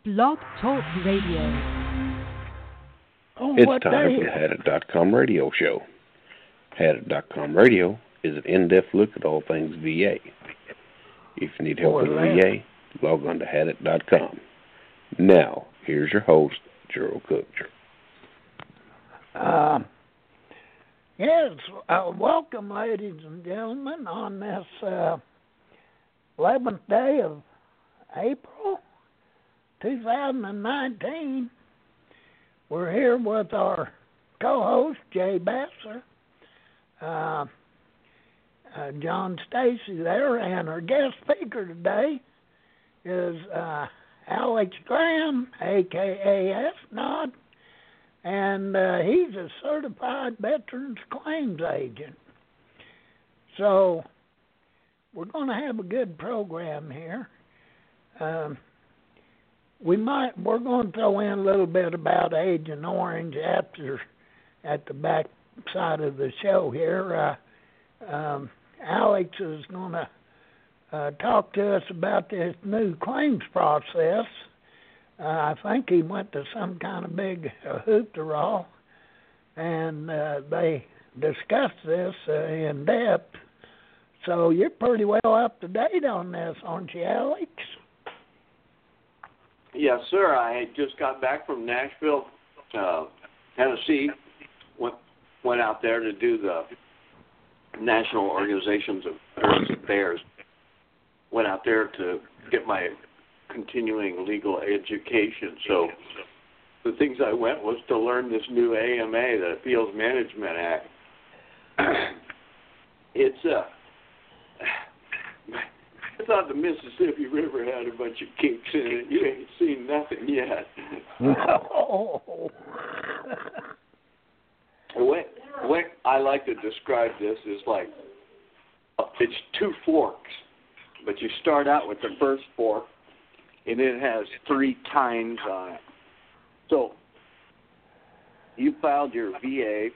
Blog Talk Radio. It's time for the Hadit.com radio show. Hadit.com radio is an in-depth look at all things VA. If you need help with VA, log on to Hadit.com. Now, here's your host, Gerald Cook. Yes, welcome, ladies and gentlemen, on this 11th day of April 2019. We're here with our co-host, Jay Basser, John Stacy there, and our guest speaker today is Alex Graham, a.k.a. SNOD, and he's a certified veterans claims agent. So we're going to have a good program here. We're going to throw in a little bit about Agent Orange at the back side of the show here. Alex is going to talk to us about this new claims process. I think he went to some kind of big hoopty-roll, and they discussed this in depth. So you're pretty well up to date on this, aren't you, Alex? Yes, sir. I just got back from Nashville, Tennessee. Went out there to do the National Organizations of Veterans Affairs. Went out there to get my continuing legal education. So the things I went was to learn this new AMA, the Appeals Management Act. I thought the Mississippi River had a bunch of kinks in it. You ain't seen nothing yet. No. The way I like to describe this is like it's two forks, but you start out with the first fork, and it has 3 tines on it. So you filed your VA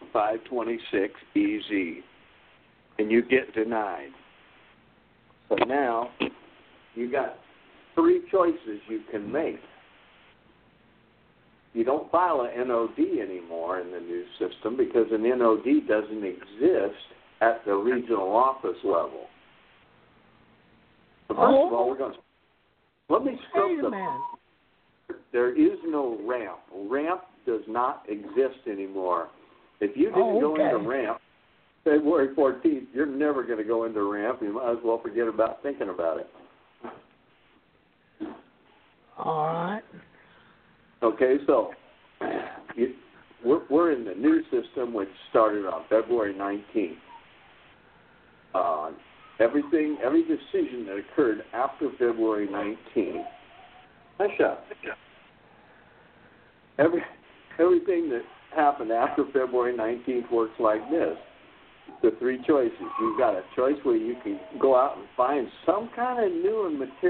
526-EZ, and you get denied. So now you got 3 choices you can make. You don't file an NOD anymore in the new system because an NOD doesn't exist at the regional office level. So first of all, let me scope the. There is no ramp. Ramp does not exist anymore. If you didn't go into ramp February 14th, you're never going to go into ramp. You might as well forget about thinking about it. All right. Okay, so we're in the new system, which started on February 19th. Every decision that occurred after February 19th, everything that happened after February 19th works like this. The 3 choices. You've got a choice where you can go out and find some kind of new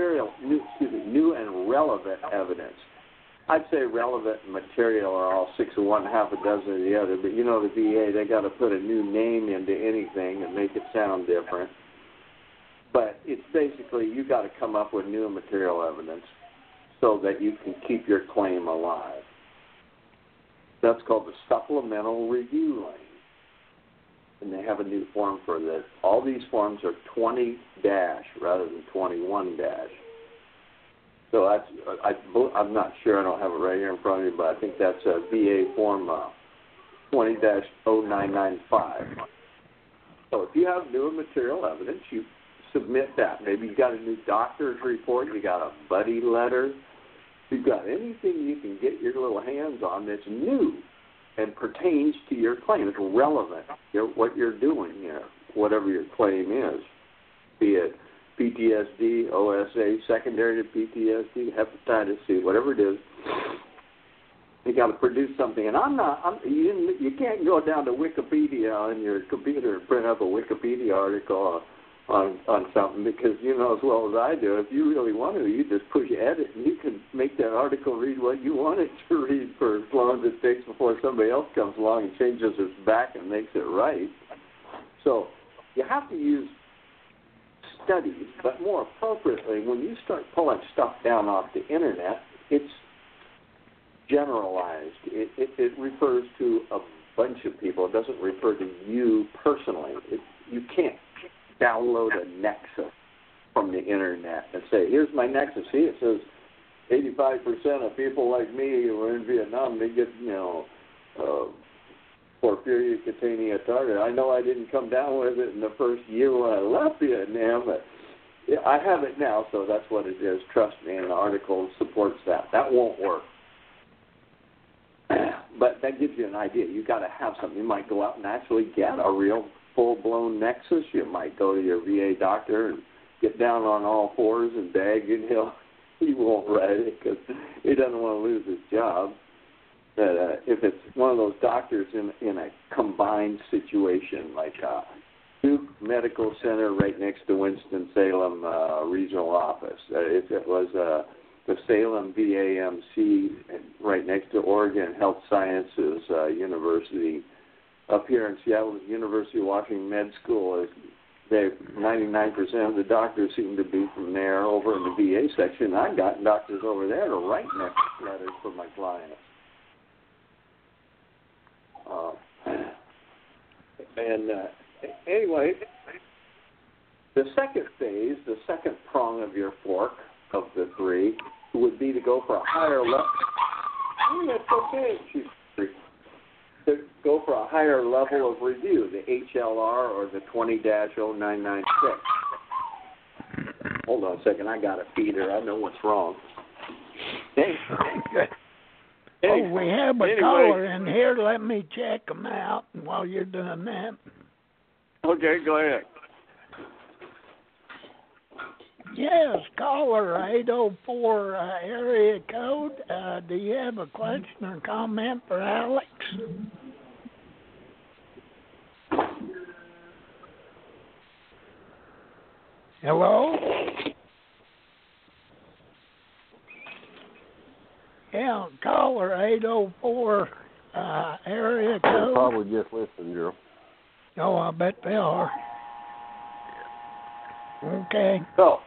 and relevant evidence. I'd say relevant and material are all 6 of one, half a dozen of the other. But you know the VA, they got to put a new name into anything and make it sound different. But it's basically you got to come up with new and material evidence so that you can keep your claim alive. That's called the supplemental review lane. And they have a new form for this. All these forms are 20- rather than 21-. So I'm not sure. I don't have it right here in front of me, but I think that's a VA form 20-0995. So if you have new and material evidence, you submit that. Maybe you got a new doctor's report, you got a buddy letter, you've got anything you can get your little hands on that's new and pertains to your claim. It's relevant, what you're doing here, whatever your claim is, be it PTSD, OSA, secondary to PTSD, hepatitis C, whatever it is. You got to produce something. And you can't go down to Wikipedia on your computer and print up a Wikipedia article on something because you know as well as I do, if you really want to, you just push edit and you can make that article read what you want it to read for as long as it takes before somebody else comes along and changes its back and makes it right. So you have to use studies, but more appropriately, when you start pulling stuff down off the internet, it's generalized. It refers to a bunch of people. It doesn't refer to you personally. You can't download a Nexus from the internet and say, here's my Nexus. See, it says 85% of people like me who are in Vietnam, they get, porphyria cutanea target. I know I didn't come down with it in the first year when I left Vietnam, but I have it now, so that's what it is. Trust me, and the article supports that. That won't work. But that gives you an idea. You've got to have something. You might go out and actually get a real full-blown Nexus. You might go to your VA doctor and get down on all fours and beg, and he won't write it because he doesn't want to lose his job. But if it's one of those doctors in a combined situation, like Duke Medical Center right next to Winston-Salem Regional Office, if it was the Salem VAMC right next to Oregon Health Sciences University, up here in Seattle, University of Washington Med School, 99% of the doctors seem to be from there. Over in the VA section, I've gotten doctors over there to write next letters for my clients. Anyway, the second phase, the second prong of your fork of the three, would be to go for a higher level. Oh, that's okay. To go for a higher level of review, the HLR or the 20-0996. Hold on a second. I got a feeder. I know what's wrong. Hey. Oh, we have a caller in here. Let me check them out while you're doing that. Okay, go ahead. Yes, caller 804 area code. Do you have a question or comment for Alex? Hello? Yeah, caller 804 area code. They're probably just listening, Joe. Oh, I bet they are. Okay. So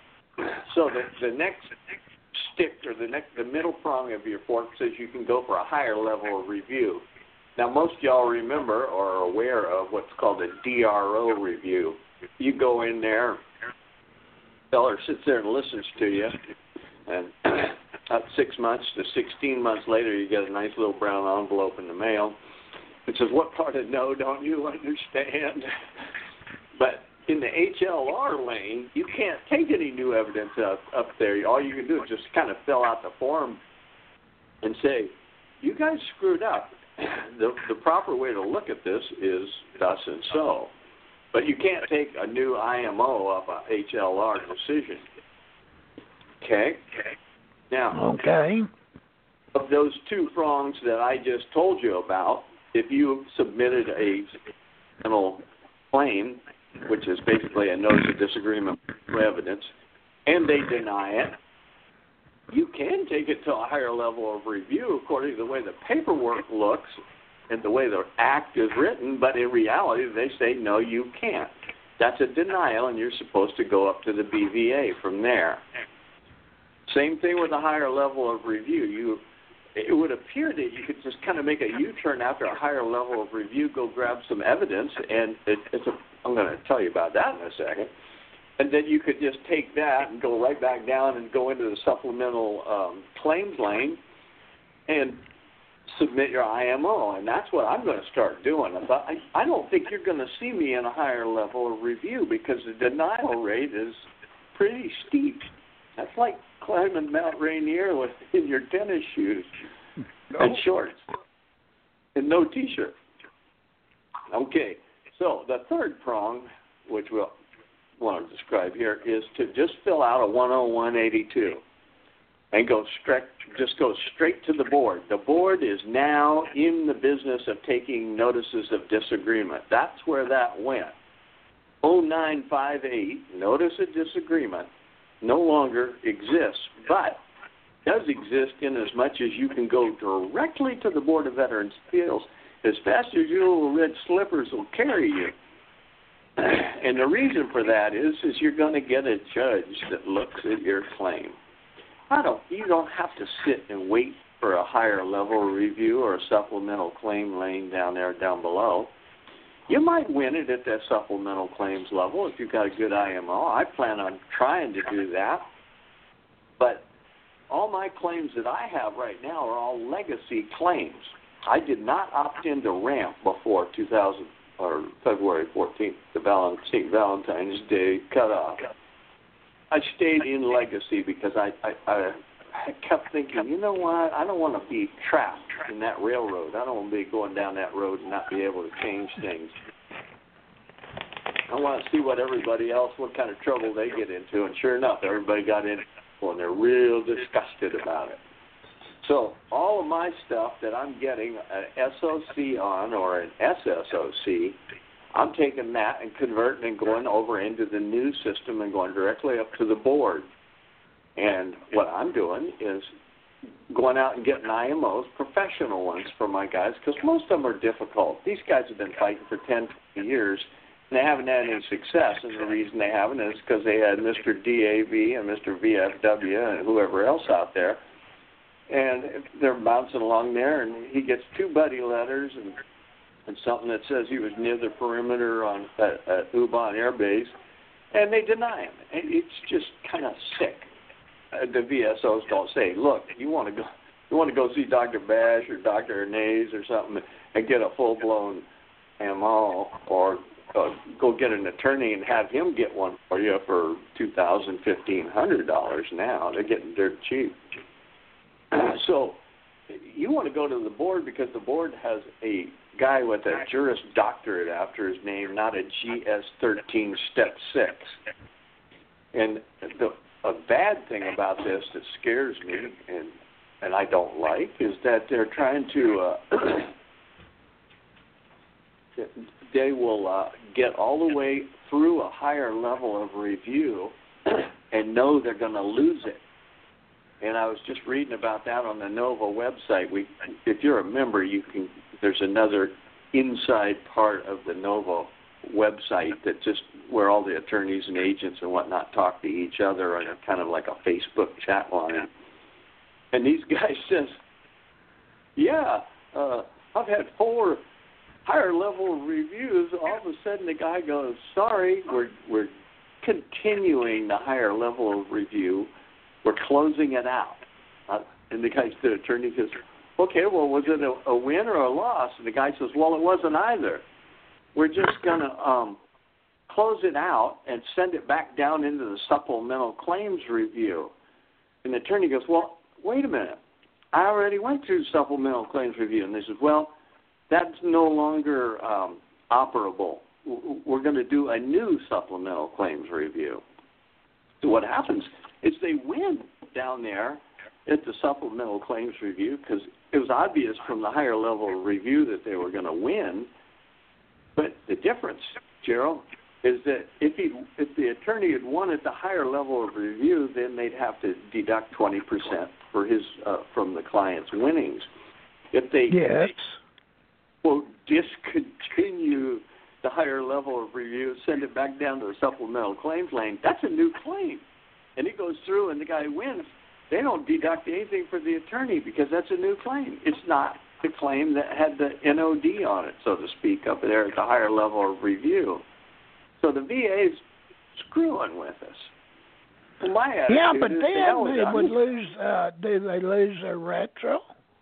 the next stick, or the middle prong of your fork, says you can go for a higher level of review. Now, most of y'all remember or are aware of what's called a DRO review. You go in there, feller sits there and listens to you, and about 6 months to 16 months later, you get a nice little brown envelope in the mail. It says, what part of no don't you understand? But in the HLR lane, you can't take any new evidence up there. All you can do is just kind of fill out the form and say, you guys screwed up. The proper way to look at this is thus and so. But you can't take a new IMO off a HLR decision. Okay? Now, of those two prongs that I just told you about, if you submitted a criminal claim, which is basically a notice of disagreement with evidence, and they deny it, you can take it to a higher level of review according to the way the paperwork looks and the way the act is written, but in reality they say, no, you can't. That's a denial, and you're supposed to go up to the BVA from there. Same thing with a higher level of review. It would appear that you could just kind of make a U-turn after a higher level of review, go grab some evidence, and I'm going to tell you about that in a second. And then you could just take that and go right back down and go into the supplemental claims lane and submit your IMO. And that's what I'm going to start doing. I don't think you're going to see me in a higher level of review because the denial rate is pretty steep. That's like climbing Mount Rainier in your tennis shoes and shorts and no T-shirt. Okay, so the third prong, which we'll want to describe here, is to just fill out a 10182 and go straight to the board. The board is now in the business of taking notices of disagreement. That's where that went. 0958, notice of disagreement, no longer exists, but does exist in as much as you can go directly to the Board of Veterans' Appeals as fast as your little red slippers will carry you. And the reason for that is you're going to get a judge that looks at your claim. You don't have to sit and wait for a higher level review or a supplemental claim laying down below. You might win it at that supplemental claims level if you've got a good IMO. I plan on trying to do that. But all my claims that I have right now are all legacy claims. I did not opt into RAMP before February 14th, the St. Valentine's Day cutoff. I stayed in legacy because I kept thinking, you know what, I don't want to be trapped in that railroad. I don't want to be going down that road and not be able to change things. I want to see what kind of trouble they get into. And sure enough, everybody got in and they're real disgusted about it. So all of my stuff that I'm getting an SOC on or an SSOC, I'm taking that and converting and going over into the new system and going directly up to the board. And what I'm doing is going out and getting IMOs, professional ones for my guys, because most of them are difficult. These guys have been fighting for 10, 20 years, and they haven't had any success. And the reason they haven't is because they had Mr. DAV and Mr. VFW and whoever else out there. And they're bouncing along there, and he gets 2 buddy letters and something that says he was near the perimeter at Ubon Air Base, and they deny him. And it's just kind of sick. The VSOs don't say, look, you want to go see Dr. Bash or Dr. Nays or something and get a full-blown MO, or go get an attorney and have him get one for you for $2,000, $1,500 now. They're getting dirt cheap. So you want to go to the board because the board has a guy with a Juris Doctorate after his name, not a GS-13 Step 6. And a bad thing about this that scares me and I don't like is that they're trying to they will get all the way through a higher level of review and know they're going to lose it. And I was just reading about that on the NOVA website. If you're a member, there's another inside part of the NOVA website that just where all the attorneys and agents and whatnot talk to each other on kind of like a Facebook chat line. And these guys says, I've had 4 higher level reviews. All of a sudden the guy goes, sorry, we're continuing the higher level of review. We're closing it out. And the attorney says, okay, well, was it a win or a loss? And the guy says, well, it wasn't either. We're just going to close it out and send it back down into the supplemental claims review. And the attorney goes, well, wait a minute. I already went through supplemental claims review. And they said, well, that's no longer operable. We're going to do a new supplemental claims review. So what happens is they win down there at the supplemental claims review because it was obvious from the higher level review that they were going to win. But the difference, Gerald, is that if the attorney had won at the higher level of review, then they'd have to deduct 20% for his from the client's winnings. If they discontinue the higher level of review, send it back down to the supplemental claims lane, that's a new claim. And it goes through and the guy wins. They don't deduct anything for the attorney because that's a new claim. It's not the claim that had the NOD on it, so to speak, up there at the higher level of review. So the VA is screwing with us. Well, my attitude but is then they would lose, do they lose their retro?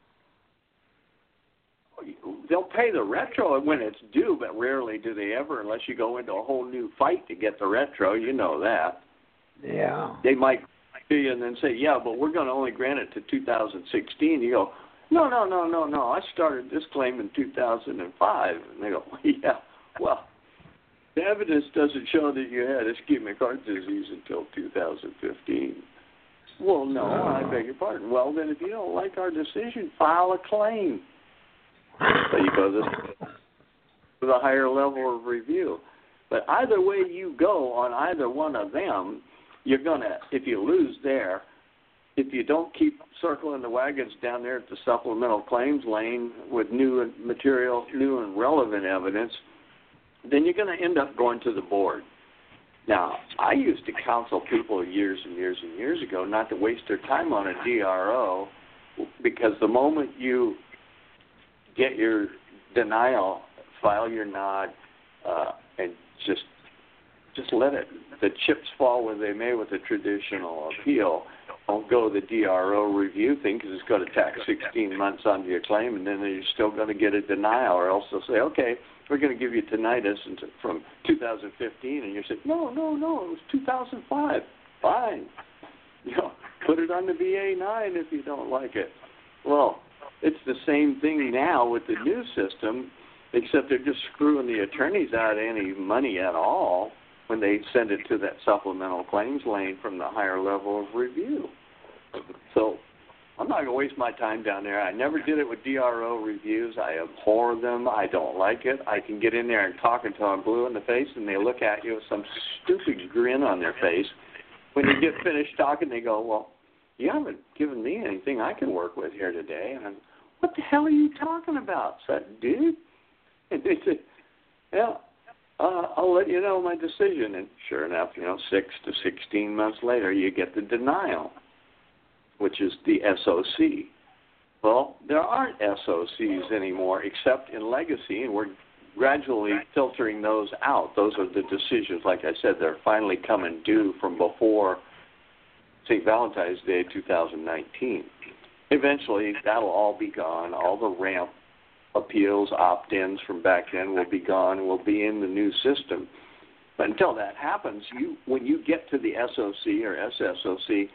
They'll pay the retro when it's due, but rarely do they ever unless you go into a whole new fight to get the retro. You know that. Yeah. They might do you and then say, yeah, but we're going to only grant it to 2016. You go, no. I started this claim in 2005. And they go, yeah, well, the evidence doesn't show that you had ischemic heart disease until 2015. Well, no, I beg your pardon. Well, then if you don't like our decision, file a claim. So you go to the higher level of review. But either way you go on either one of them, you're going to, if you lose there, if you don't keep circling the wagons down there at the supplemental claims lane with new material, new and relevant evidence, then you're going to end up going to the board. Now, I used to counsel people years and years and years ago not to waste their time on a DRO, because the moment you get your denial, file your nod, and just let the chips fall where they may with a traditional appeal. Don't go the DRO review thing, because it's going to tack 16 months onto your claim, and then you're still going to get a denial, or else they'll say, okay, we're going to give you tinnitus from 2015, and you say, no, it was 2005. Fine. Put it on the VA-9 if you don't like it. Well, it's the same thing now with the new system, except they're just screwing the attorneys out any money at all when they send it to that supplemental claims lane from the higher level of review. So I'm not going to waste my time down there. I never did it with DRO reviews. I abhor them. I don't like it. I can get in there and talk until I'm blue in the face, and they look at you with some stupid grin on their face. When you get finished talking, they go, well, you haven't given me anything I can work with here today. And I'm, what the hell are you talking about? I said, dude. And they said, yeah, I'll let you know my decision. And sure enough, 6 to 16 months later, you get the denial, which is the SOC. Well, there aren't SOCs anymore except in legacy, and we're gradually filtering those out. Those are the decisions, like I said, they're finally coming due from before St. Valentine's Day 2019. Eventually, that'll all be gone. All the ramp appeals, opt-ins from back then will be gone and will be in the new system. But until that happens, when you get to the SOC or SSOC,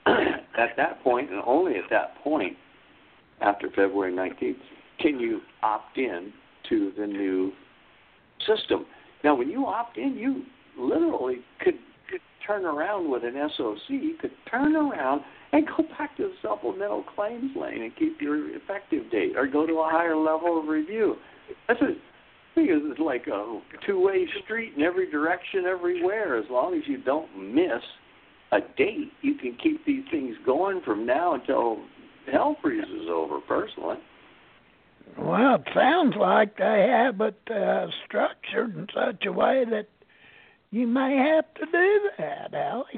at that point, and only at that point, after February 19th, can you opt in to the new system. Now, when you opt in, you literally could turn around with an SOC. You could turn around and go back to the supplemental claims lane and keep your effective date, or go to a higher level of review. It's like a two-way street in every direction, everywhere. As long as you don't miss a date, you can keep these things going from now until hell freezes over, personally. Well, it sounds like they have it structured in such a way that you may have to do that, Alex.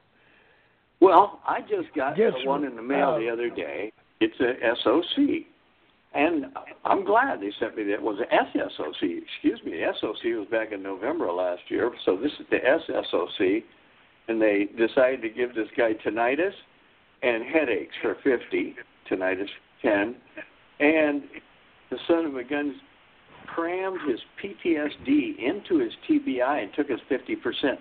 Well, I just got one in the mail the other day. It's a SOC. And I'm glad they sent me that. It was an SSOC. Excuse me. The SOC was back in November of last year. So this is the SSOC. And they decided to give this guy tinnitus and headaches for 50, tinnitus 10. And the son of a gun crammed his PTSD into his TBI and took his 50%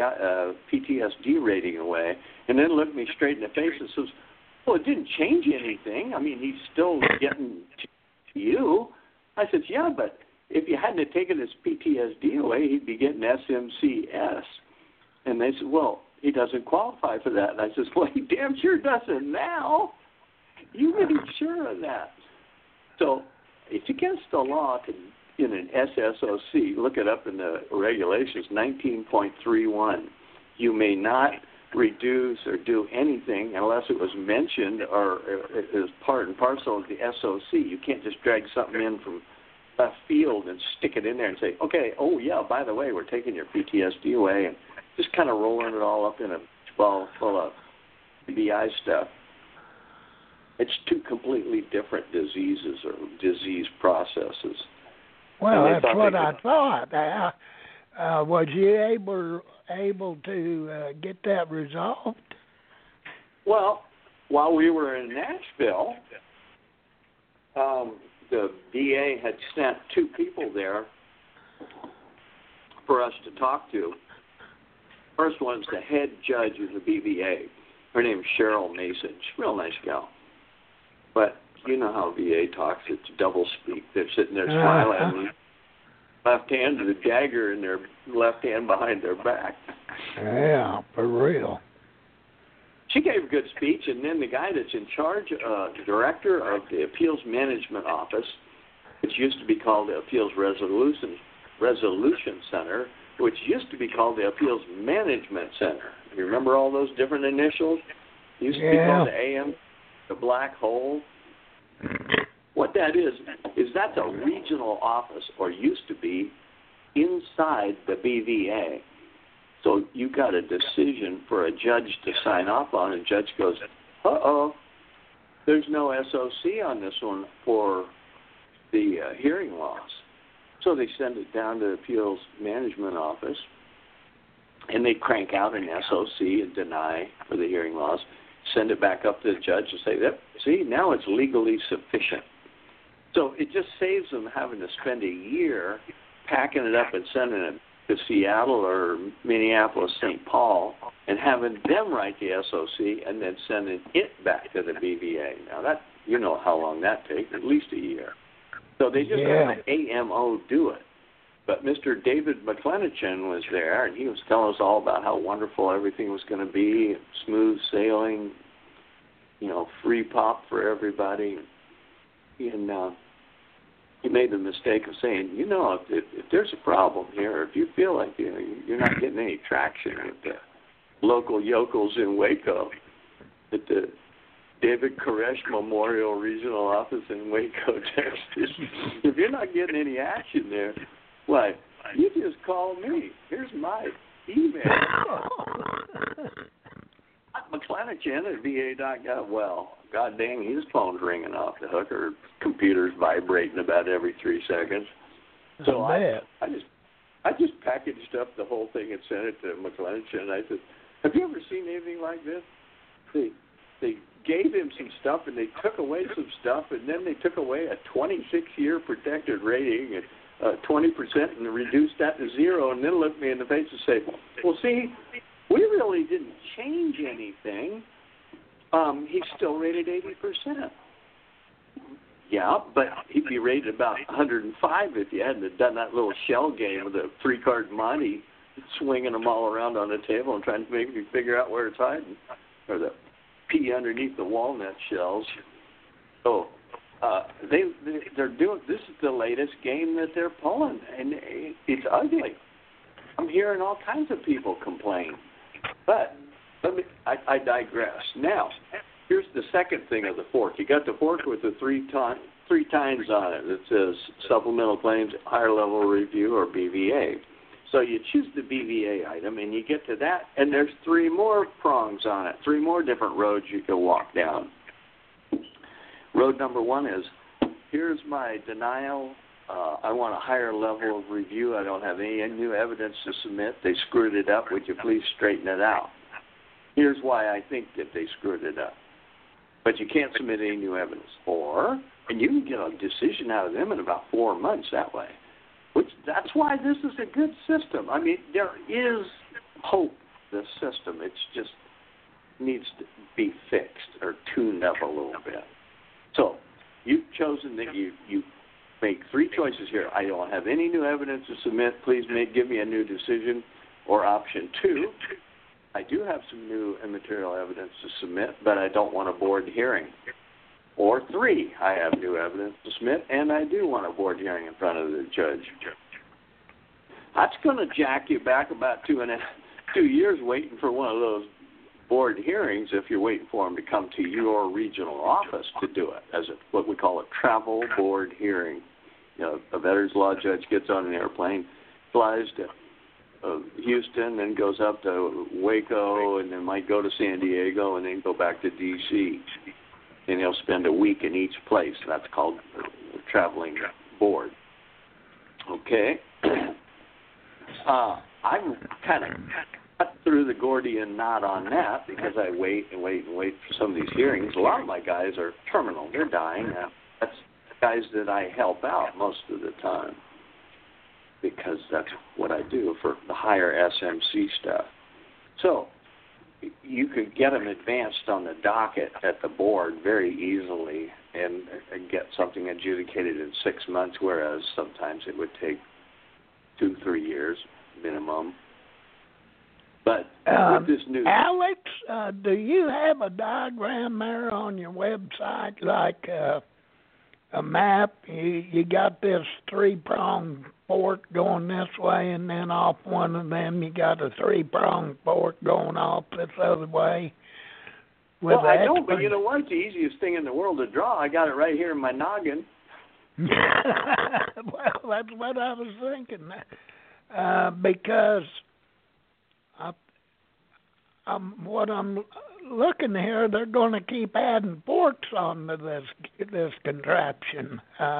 PTSD rating away, and then looked me straight in the face and says, well, it didn't change anything. I mean, he's still getting to you. I said, yeah, but if you hadn't taken his PTSD away, he'd be getting SMCS. And they said, well, he doesn't qualify for that. And I said, well, he damn sure doesn't now. You can be sure of that. So it's against the law to, in an SSOC, look it up in the regulations, 19.31. You may not reduce or do anything unless it was mentioned or is part and parcel of the SOC. You can't just drag something in from left field and stick it in there and say, okay, oh, yeah, by the way, we're taking your PTSD away, and just kind of rolling it all up in a ball full of BI stuff. It's two completely different diseases or disease processes. Well, that's what I thought. Was you able to get that resolved? Well, while we were in Nashville, the VA had sent two people there for us to talk to. First one's the head judge of the BVA. Her name's Cheryl Mason. She's a real nice gal. But you know how VA talks. It's double speak. They're sitting there smiling. Left hand with a dagger in their left hand behind their back. Yeah, for real. She gave a good speech, and then the guy that's in charge, the director of the Appeals Management Office, which used to be called the Appeals Resolution Center, which used to be called the Appeals Management Center. You remember all those different initials? It used to be called the AM, the black hole. What that is that's a regional office, or used to be, inside the BVA. So you got a decision for a judge to sign off on, and the judge goes, there's no SOC on this one for the hearing loss. So they send it down to the Appeals Management Office, and they crank out an SOC and deny for the hearing loss, send it back up to the judge and say, see, now it's legally sufficient. So it just saves them having to spend a year packing it up and sending it to Seattle or Minneapolis, St. Paul, and having them write the SOC and then sending it back to the BVA. Now, that you know how long that takes, at least a year. So they just had the AMO do it. But Mr. David McClenachin was there, and he was telling us all about how wonderful everything was going to be, smooth sailing, free pop for everybody. And he made the mistake of saying, if there's a problem here, if you feel like you're not getting any traction with the local yokels in Waco, at the David Koresh Memorial Regional Office in Waco, Texas, if you're not getting any action there, why, you just call me. Here's my email. McClenachin at VA.gov. Well, god dang, his phone's ringing off the hook, or computer's vibrating about every 3 seconds. So I just packaged up the whole thing and sent it to McClenachin. I said, have you ever seen anything like this? They gave him some stuff, and they took away some stuff, and then they took away a 26-year protected rating and 20% and reduced that to 0, and then looked me in the face and say, well, see, we really didn't change anything. He's still rated 80%. Yeah, but he'd be rated about 105 if you hadn't have done that little shell game with a 3-card Monte, swinging them all around on the table and trying to make me figure out where it's hiding, or the pea underneath the walnut shells. So they're doing, this is the latest game that they're pulling, and it's ugly. I'm hearing all kinds of people complain. But I digress. Now, here's the second thing of the fork. You got the fork with the three times on it that says supplemental claims, higher level review, or BVA. So you choose the BVA item, and you get to that, and there's 3 more prongs on it, 3 more different roads you can walk down. Road number 1 is, here's my denial. I want a higher level of review. I don't have any new evidence to submit. They screwed it up. Would you please straighten it out? Here's why I think that they screwed it up. But you can't submit any new evidence. And you can get a decision out of them in about 4 months that way. That's why this is a good system. I mean, there is hope, the system. It just needs to be fixed or tuned up a little bit. So you've chosen that you make 3 choices here. I don't have any new evidence to submit. Please give me a new decision. Or option 2, I do have some new and material evidence to submit, but I don't want a board hearing. Or 3, I have new evidence to submit, and I do want a board hearing in front of the judge. That's going to jack you back about 2 years waiting for one of those board hearings if you're waiting for them to come to your regional office to do it, as what we call a travel board hearing. A veterans law judge gets on an airplane, flies to Houston, then goes up to Waco, and then might go to San Diego, and then go back to D.C., and he'll spend a week in each place. That's called a traveling board. Okay? I'm kind of cut through the Gordian knot on that because I wait for some of these hearings. A lot of my guys are terminal. They're dying. That's guys that I help out most of the time because that's what I do for the higher SMC stuff. So you could get them advanced on the docket at the board very easily and get something adjudicated in 6 months, whereas sometimes it would take 2-3 years minimum. But with this new... Alex, do you have a diagram there on your website, like a map? You got this 3-pronged fork going this way, and then off one of them you got a 3-pronged fork going off this other way. Well, I don't, but you know what? It's the easiest thing in the world to draw. I got it right here in my noggin. Well, that's what I was thinking. Because what I'm looking here, they're going to keep adding forks on to this contraption.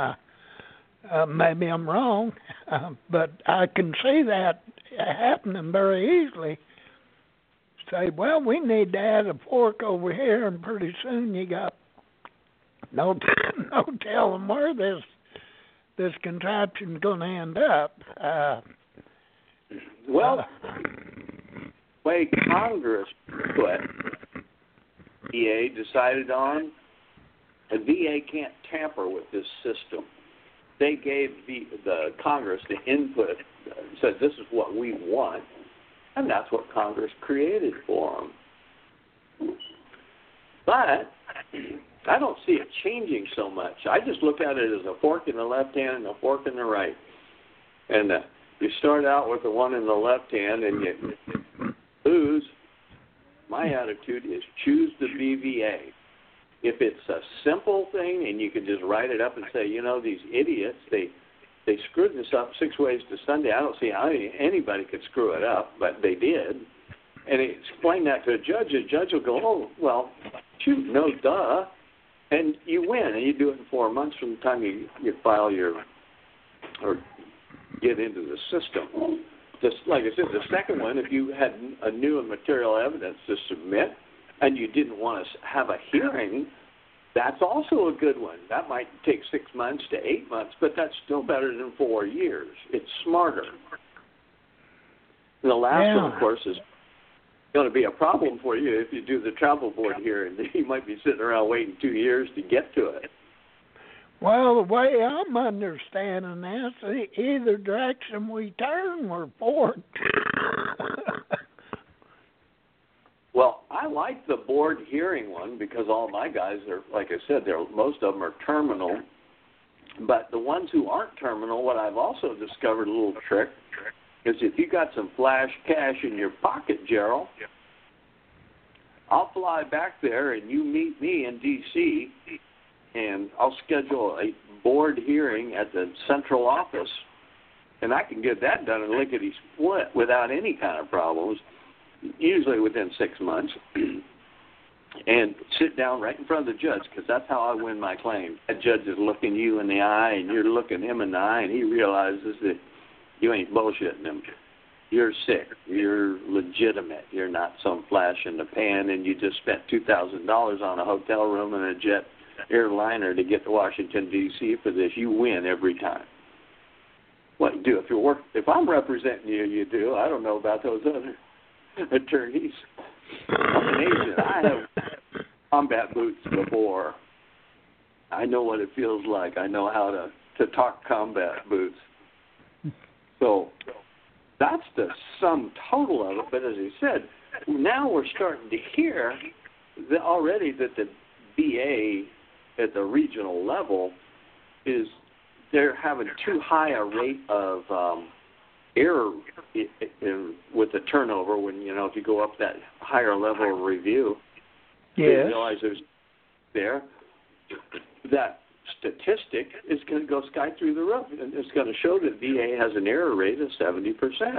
Maybe I'm wrong, but I can see that happening very easily. Say, well, we need to add a fork over here, and pretty soon you got no telling where this contraption's going to end up. Way Congress put VA decided on, the VA can't tamper with this system. They gave the Congress the input, said this is what we want, and that's what Congress created for them. But I don't see it changing so much. I just look at it as a fork in the left hand and a fork in the right. And you start out with the one in the left hand and you lose. My attitude is choose the BVA. If it's a simple thing and you can just write it up and say, these idiots, they screwed this up 6 ways to Sunday. I don't see how anybody could screw it up, but they did. And explain that to a judge. The judge will go, oh, well, shoot, no, duh. And you win, and you do it in 4 months from the time you file or get into the system. Just like I said, the second one, if you had a new and material evidence to submit and you didn't want to have a hearing, that's also a good one. That might take 6 months to 8 months, but that's still better than 4 years. It's smarter. And the last one, of course, is going to be a problem for you if you do the travel board hearing. You might be sitting around waiting 2 years to get to it. Well, the way I'm understanding this, either direction we turn, we're forked. Well, I like the board hearing one because all my guys are, like I said, most of them are terminal. But the ones who aren't terminal, what I've also discovered a little trick is if you got some flash cash in your pocket, Gerald, I'll fly back there and you meet me in D.C., and I'll schedule a board hearing at the central office, and I can get that done in lickety-split without any kind of problems, usually within 6 months, and sit down right in front of the judge, because that's how I win my claim. That judge is looking you in the eye, and you're looking him in the eye, and he realizes that you ain't bullshitting him. You're sick. You're legitimate. You're not some flash in the pan, and you just spent $2,000 on a hotel room and a jet airliner to get to Washington, D.C. for this. You win every time. What you do if I'm representing you, you do. I don't know about those other attorneys. I'm an agent. I have combat boots before. I know what it feels like. I know how to talk combat boots. So that's the sum total of it. But as he said, now we're starting to hear already that the VA at the regional level they're having too high a rate of error with the turnover when, if you go up that higher level of review, you realize that statistic is going to go sky through the roof, and it's going to show that VA has an error rate of 70%.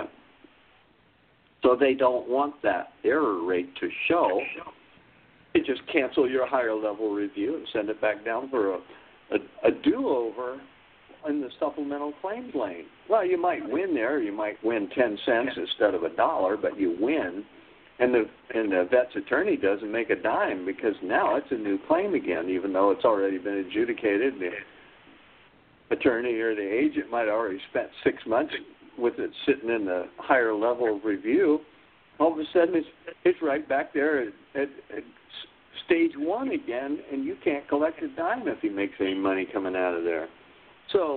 So they don't want that error rate to show. You just cancel your higher level review and send it back down for a do-over in the supplemental claims lane. Well, you might win there. You might win 10 cents instead of $1, but you win. And the vet's attorney doesn't make a dime because now it's a new claim again, even though it's already been adjudicated. The attorney or the agent might have already spent 6 months with it sitting in the higher level of review. All of a sudden, it's right back there at stage one again, and you can't collect a dime if he makes any money coming out of there. So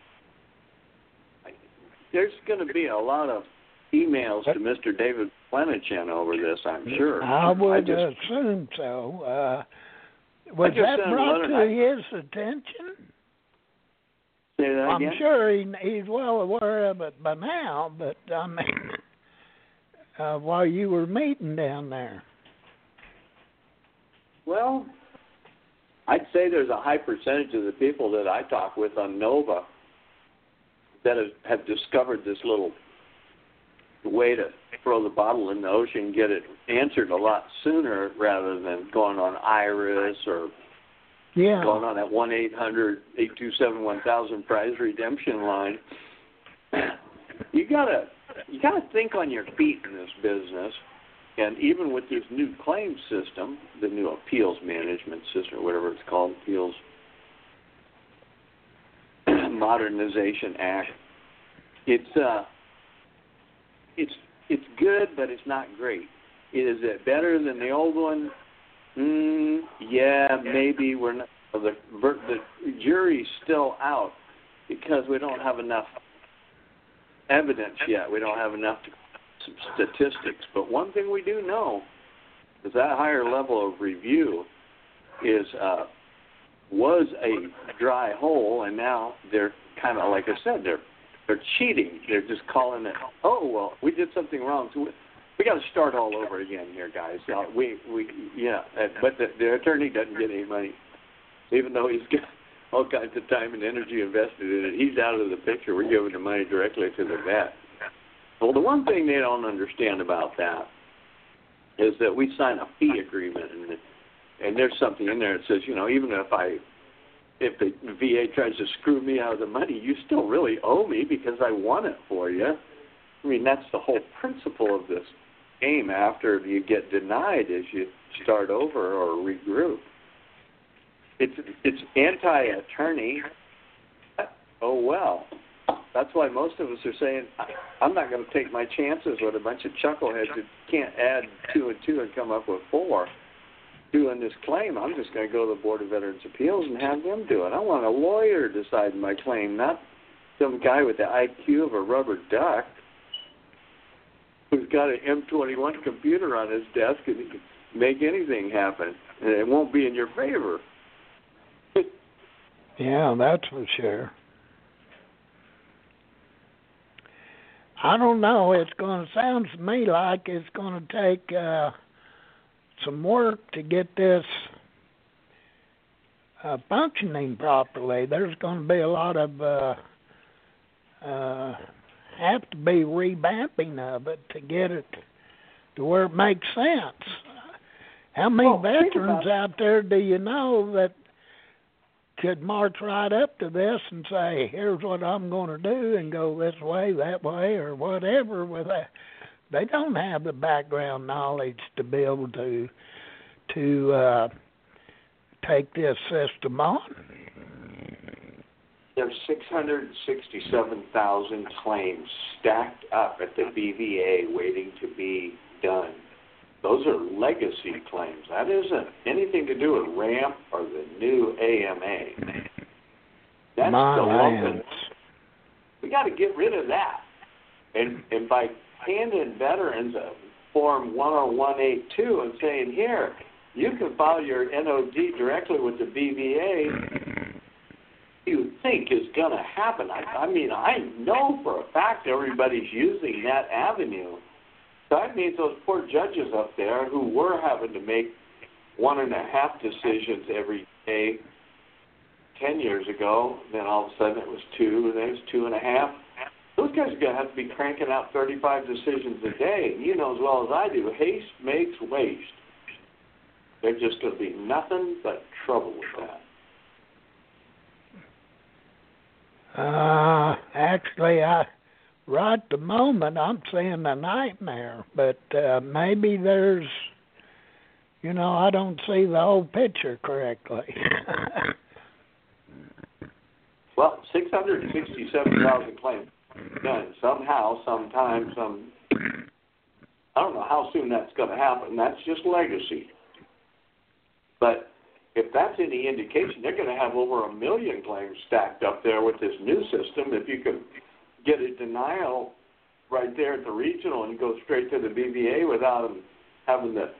there's going to be a lot of emails to Mr. David Flanagan over this, I'm sure. I would assume so. Was that brought to his attention? Say that again? I'm sure he's well aware of it by now, but I mean, while you were meeting down there. Well, I'd say there's a high percentage of the people that I talk with on Nova that have discovered this little way to throw the bottle in the ocean and get it answered a lot sooner rather than going on Iris or going on that 1-800-827-1000 prize redemption line. You gotta think on your feet in this business, and even with this new claim system, the new appeals management system, or whatever it's called, Appeals Modernization Act, it's good, but it's not great. Is it better than the old one? Yeah, maybe. We're not. The jury's still out because we don't have enough evidence yet. We don't have enough statistics. But one thing we do know is that higher level of review was a dry hole, and now they're kind of, like I said, they're cheating. They're just calling it, oh, well, we did something wrong, so we got to start all over again here, guys. But the attorney doesn't get any money, even though he's got all kinds of time and energy invested in it. He's out of the picture. We're giving the money directly to the vet. Well, the one thing they don't understand about that is that we sign a fee agreement, and there's something in there that says, even if the VA tries to screw me out of the money, you still really owe me because I won it for you. I mean, that's the whole principle of this game. After you get denied, is you start over or regroup. It's anti-attorney. Oh, well. That's why most of us are saying, I'm not going to take my chances with a bunch of chuckleheads who can't add 2 and 2 and come up with 4 doing this claim. I'm just going to go to the Board of Veterans Appeals and have them do it. I want a lawyer decide my claim, not some guy with the IQ of a rubber duck who's got an M21 computer on his desk and he can make anything happen, and it won't be in your favor. Yeah, that's for sure. I don't know. Sounds to me like it's going to take some work to get this functioning properly. There's going to be a lot of have to be revamping of it to get it to where it makes sense. How many veterans out there do you know that could march right up to this and say, here's what I'm going to do, and go this way, that way, or whatever with that? They don't have the background knowledge to be able to take this system on. There's 667,000 claims stacked up at the BVA waiting to be done. Those are legacy claims. That isn't anything to do with RAMP or the new AMA. That's still open. We got to get rid of that. And by handing veterans a Form 10182 and saying, here, you can file your NOD directly with the BVA, you think is going to happen. I mean, I know for a fact everybody's using that avenue. That means those poor judges up there who were having to make 1.5 decisions every day 10 years ago, then all of a sudden it was 2, and then it was 2.5. Those guys are going to have to be cranking out 35 decisions a day. And you know as well as I do, haste makes waste. There's just going to be nothing but trouble with that. Actually, right at the moment, I'm seeing a nightmare, but maybe there's, I don't see the whole picture correctly. Well, 667,000 claims done somehow, sometime, I don't know how soon that's going to happen. That's just legacy. But if that's any indication, they're going to have over 1 million claims stacked up there with this new system. If you can get a denial right there at the regional and go straight to the BVA without them having the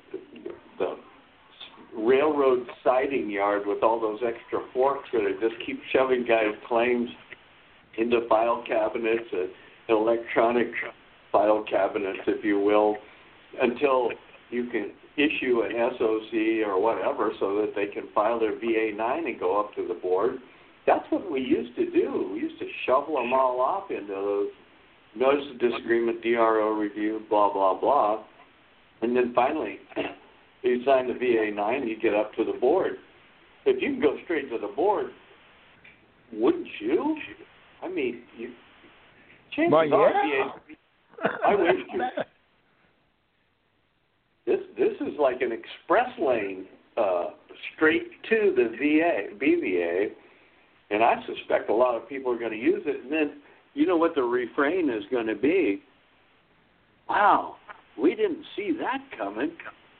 railroad siding yard with all those extra forks that just keep shoving guys' claims into file cabinets, electronic file cabinets, if you will, until you can issue an SOC or whatever so that they can file their VA-9 and go up to the board. That's what we used to do. We used to shovel them all off into those notice of disagreement, DRO review, blah, blah, blah. And then finally, you sign the VA-9, you get up to the board. If you can go straight to the board, wouldn't you? I mean, chances are VA. I wish you. This is like an express lane straight to the BVA, and I suspect a lot of people are going to use it. And then, you know what the refrain is going to be? Wow, we didn't see that coming.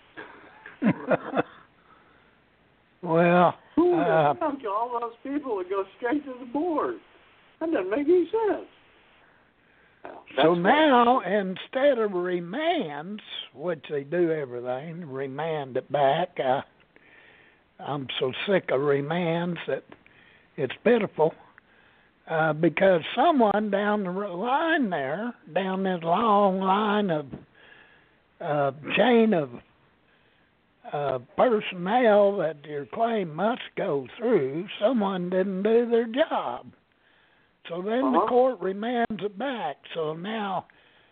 Well, who would have thought all those people would go straight to the board? That doesn't make any sense. So now, instead of remands, which they do everything, remand it back, I'm so sick of remands that it's pitiful, because someone down the line there, down this long line of chain of personnel that your claim must go through, someone didn't do their job. So then the court remands it back. So now,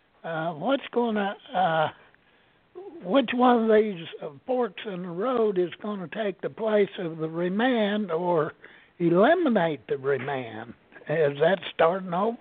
which one of these forks in the road is going to take the place of the remand or eliminate the remand? Is that starting over?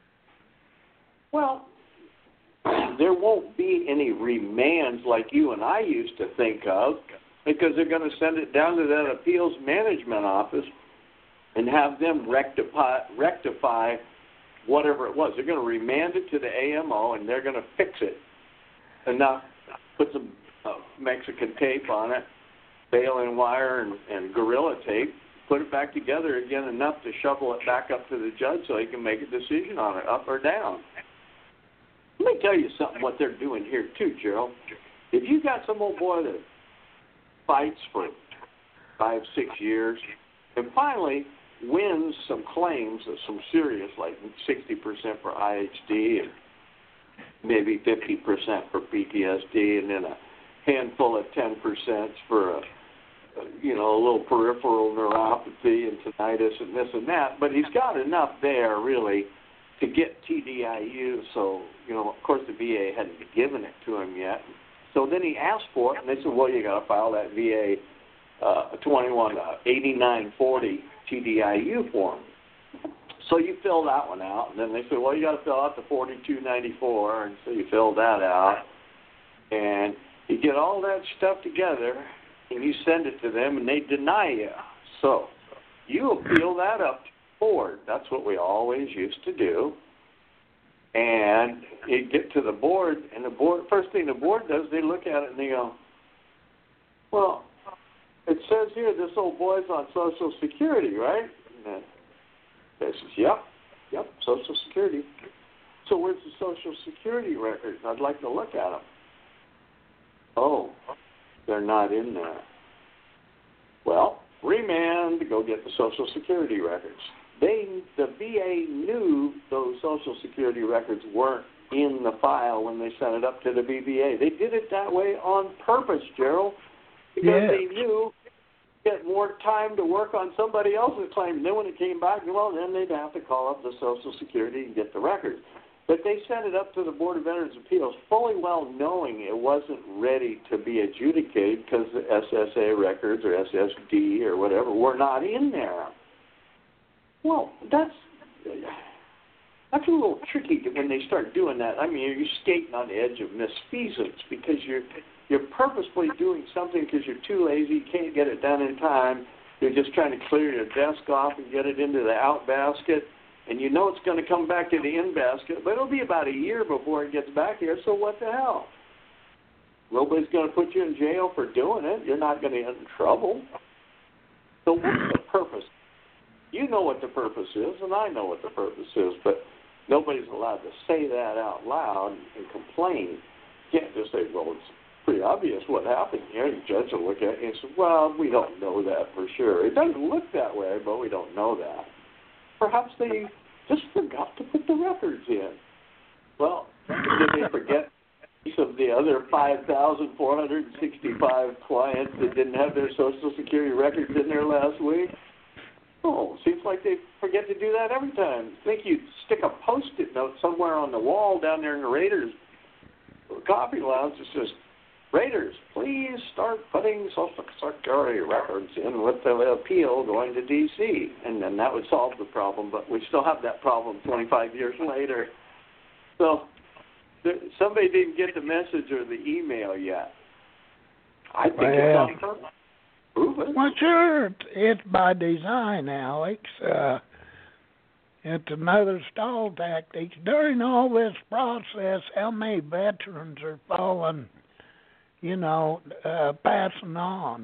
Well, there won't be any remands like you and I used to think of, because they're going to send it down to that appeals management office and have them rectify whatever it was. They're going to remand it to the AMO, and they're going to fix it enough, put some Mexican tape on it, baling wire and Gorilla tape, put it back together again enough to shovel it back up to the judge so he can make a decision on it, up or down. Let me tell you something, what they're doing here too, Gerald. If you got some old boy that fights for 5-6 years and finally wins some claims of some serious, like 60% for IHD and maybe 50% for PTSD, and then a handful of 10% for a little peripheral neuropathy and tinnitus and this and that. But he's got enough there really to get TDIU. So, of course the VA hadn't given it to him yet. So then he asked for it, and they said, well, you got to file that VA 8940 TDIU form. So you fill that one out, and then they said, well, you got to fill out the 4294, and so you fill that out, and you get all that stuff together, and you send it to them, and they deny you. So you appeal that up to the board. That's what we always used to do. And you get to the board, and the board, first thing the board does, they look at it and they go, well, it says here this old boy's on Social Security, right? And they says, yep, Social Security. So where's the Social Security records? I'd like to look at them. Oh, they're not in there. Well, remand to go get the Social Security records. The VA knew those Social Security records weren't in the file when they sent it up to the BVA. They did it that way on purpose, Gerald, because they knew get more time to work on somebody else's claim. And then when it came back, well, then they'd have to call up the Social Security and get the records. But they sent it up to the Board of Veterans' Appeals fully well knowing it wasn't ready to be adjudicated because the SSA records or SSD or whatever were not in there. Well, that's a little tricky when they start doing that. I mean, you're skating on the edge of misfeasance because you're purposefully doing something because you're too lazy, you can't get it done in time. You're just trying to clear your desk off and get it into the out basket, and you know it's going to come back to the in basket, but it'll be about a year before it gets back here, so what the hell? Nobody's going to put you in jail for doing it. You're not going to get in trouble. So what's the purpose? You know what the purpose is, and I know what the purpose is, but nobody's allowed to say that out loud and complain. You can't just say, well, it's pretty obvious what happened here. The judge will look at it and say, well, we don't know that for sure. It doesn't look that way, but we don't know that. Perhaps they just forgot to put the records in. Well, did they forget of the other 5,465 clients that didn't have their Social Security records in there last week? Oh, seems like they forget to do that every time. I think you'd stick a Post-it note somewhere on the wall down there in the Raiders coffee lounge that says, Raiders, please start putting Social Security records in with the appeal going to D.C. And then that would solve the problem, but we still have that problem 25 years later. So somebody didn't get the message or the email yet. I think it's on purpose. Prove it. Well, sure, it's by design, Alex. It's another stall tactic. During all this process, how many veterans are falling, passing on?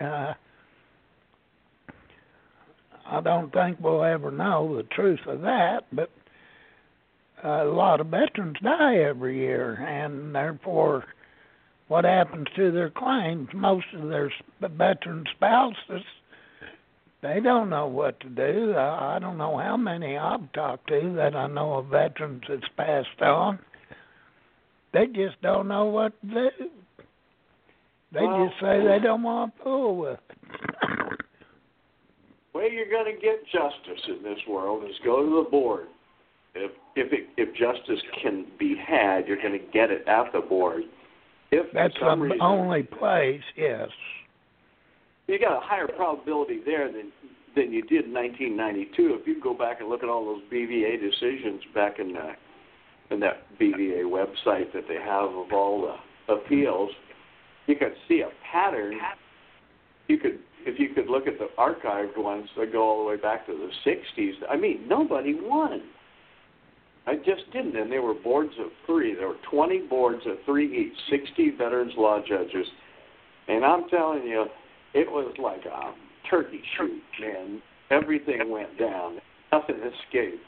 I don't think we'll ever know the truth of that, but a lot of veterans die every year, and therefore what happens to their claims? Most of their veteran spouses, they don't know what to do. I don't know how many I've talked to that I know of veterans that's passed on. They just don't know what to do. They just say they don't want to fool with it. Way you're going to get justice in this world is go to the board. If justice can be had, you're going to get it at the board. That's the only place, yes. You got a higher probability there than you did in 1992. If you go back and look at all those BVA decisions back in that BVA website that they have of all the appeals, you could see a pattern. If you could look at the archived ones that go all the way back to the 60s, I mean, nobody won. I just didn't. And they were boards of 3. There were 20 boards of 3 each, 60 veterans law judges. And I'm telling you, it was like a turkey shoot, man. Everything went down. Nothing escaped.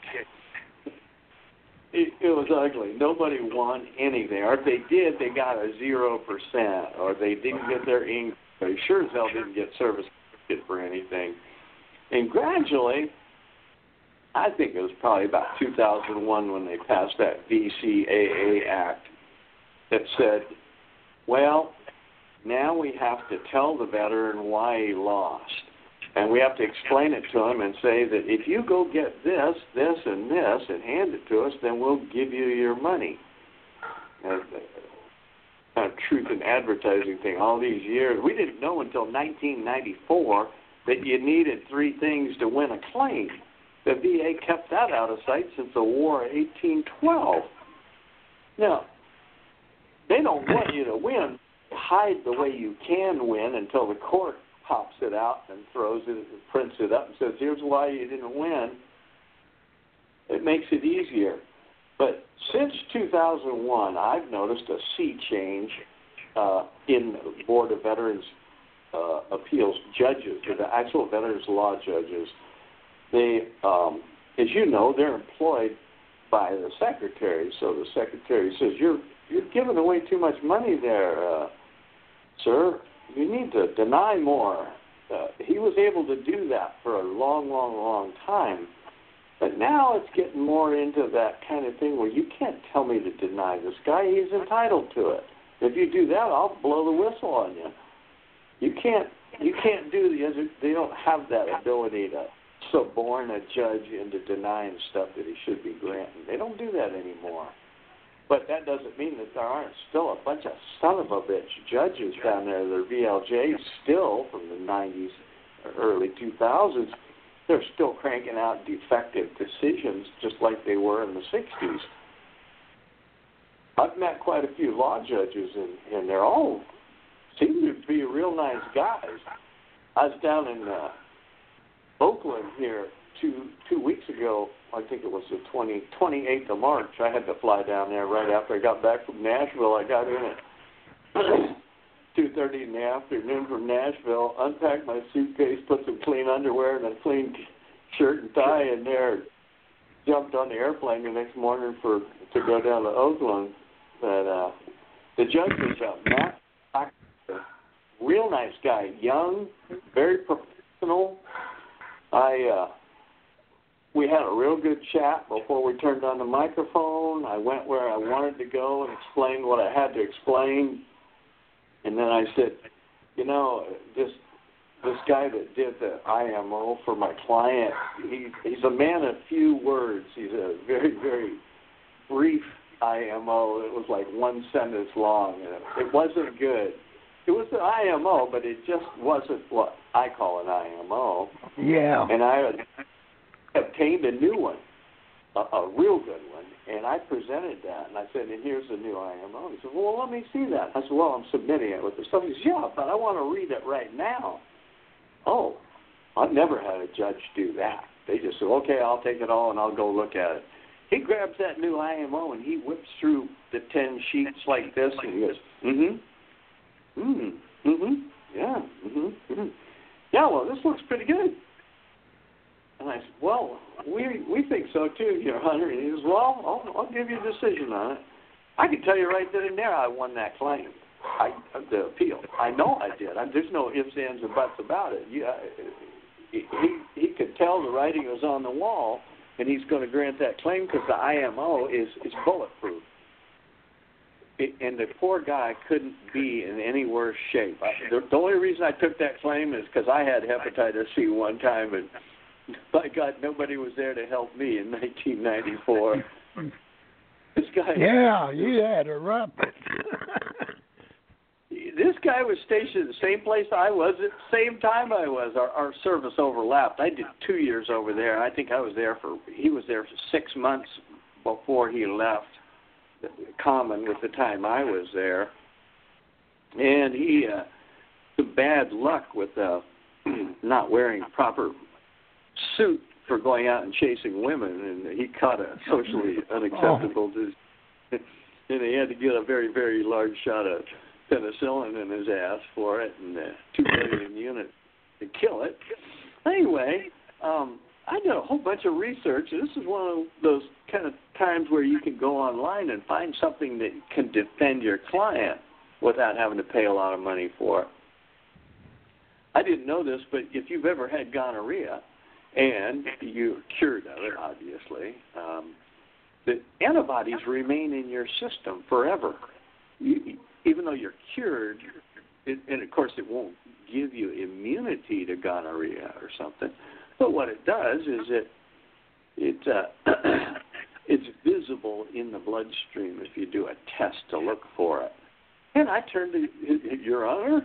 It was ugly. Nobody won anything. Or if they did, they got a 0%. Or they didn't get their income. They sure as hell didn't get service for anything. And gradually, I think it was probably about 2001 when they passed that VCAA Act that said, well, now we have to tell the veteran why he lost. And we have to explain it to him and say that if you go get this, this, and this and hand it to us, then we'll give you your money. And kind of truth in advertising thing all these years. We didn't know until 1994 that you needed 3 things to win a claim. The VA kept that out of sight since the War of 1812. Now, they don't want you to win. Hide the way you can win until the court pops it out and throws it and prints it up and says, here's why you didn't win. It makes it easier. But since 2001, I've noticed a sea change in the Board of Veterans Appeals judges, or the actual veterans law judges. They, as you know, they're employed by the secretary. So the secretary says, you're giving away too much money there, sir. You need to deny more. He was able to do that for a long, long, long time. But now it's getting more into that kind of thing where you can't tell me to deny this guy. He's entitled to it. If you do that, I'll blow the whistle on you. You can't do they don't have that ability to suborn a judge into denying stuff that he should be granting. They don't do that anymore. But that doesn't mean that there aren't still a bunch of son of a bitch judges down there that are VLJs still from the 90s or early 2000s. They're still cranking out defective decisions just like they were in the 60s. I've met quite a few law judges, and they're all seem to be real nice guys. I was down in Oakland here two weeks ago. I think it was the 28th of March. I had to fly down there right after I got back from Nashville. I got in at 2:30 in the afternoon from Nashville, unpacked my suitcase, put some clean underwear and a clean shirt and tie in there, jumped on the airplane the next morning to go down to Oakland. But the judge was Matt, real nice guy, young, very professional. We had a real good chat before we turned on the microphone. I went where I wanted to go and explained what I had to explain. And then I said, just this guy that did the IMO for my client, he's a man of few words. He's a very, very brief IMO. It was like one sentence long, and it wasn't good. It was an IMO, but it just wasn't what I call an IMO. Yeah. And I obtained a new one, a real good one, and I presented that, and I said, and here's the new IMO. He said, well, let me see that. I said, well, I'm submitting it with the stuff. He said, yeah, but I want to read it right now. Oh, I've never had a judge do that. They just said, okay, I'll take it all and I'll go look at it. He grabs that new IMO and he whips through the 10 sheets like this and he goes, yeah, well, this looks pretty good. And I said, well, we think so too, Your Honor. And he says, well, I'll give you a decision on it. I can tell you right then and there I won that claim. The appeal. I know I did. There's no ifs, ands, or buts about it. He could tell the writing was on the wall, and he's going to grant that claim because the IMO is bulletproof. And the poor guy couldn't be in any worse shape. The only reason I took that claim is because I had hepatitis C one time, and by God, nobody was there to help me in 1994. This guy. Yeah, you had a rumpus. This guy was stationed at the same place I was at the same time I was. Our service overlapped. I did 2 years over there. I think he was there for 6 months before he left, common with the time I was there. And he, some bad luck with not wearing proper suit for going out and chasing women, and he caught a socially unacceptable disease. And he had to get a very, very large shot of penicillin in his ass for it, and 2 billion units to kill it. Anyway, I did a whole bunch of research. This is one of those kind of times where you can go online and find something that can defend your client without having to pay a lot of money for it. I didn't know this, but if you've ever had gonorrhea and you're cured of it, obviously, the antibodies remain in your system forever. Even though you're cured, and of course it won't give you immunity to gonorrhea or something, but what it does is it's visible in the bloodstream if you do a test to look for it. And I turned to Your Honor,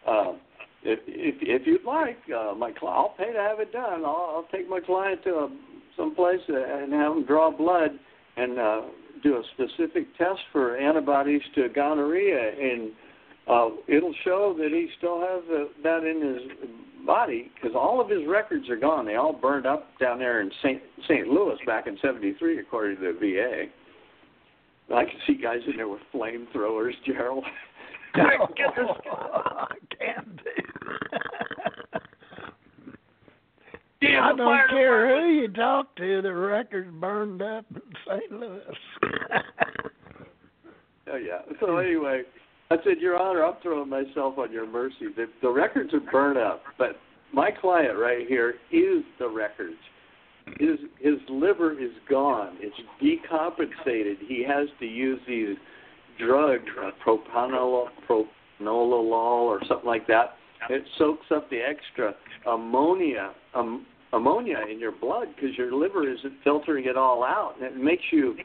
if you'd like, I'll pay to have it done. I'll take my client to someplace and have them draw blood and do a specific test for antibodies to gonorrhea, and it'll show that he still has that in his body because all of his records are gone. They all burned up down there in St. Louis back in '73, according to the VA. I can see guys in there with flamethrowers, Gerald. Get this guy. Can do. Yeah, I don't care who you talk to, the record's burned up in St. Louis. Oh, yeah. So anyway, I said, Your Honor, I'm throwing myself on your mercy. The records are burned up, but my client right here is the records. His liver is gone. It's decompensated. He has to use these drugs, propranolol or something like that. It soaks up the extra ammonia in your blood because your liver isn't filtering it all out, and it makes you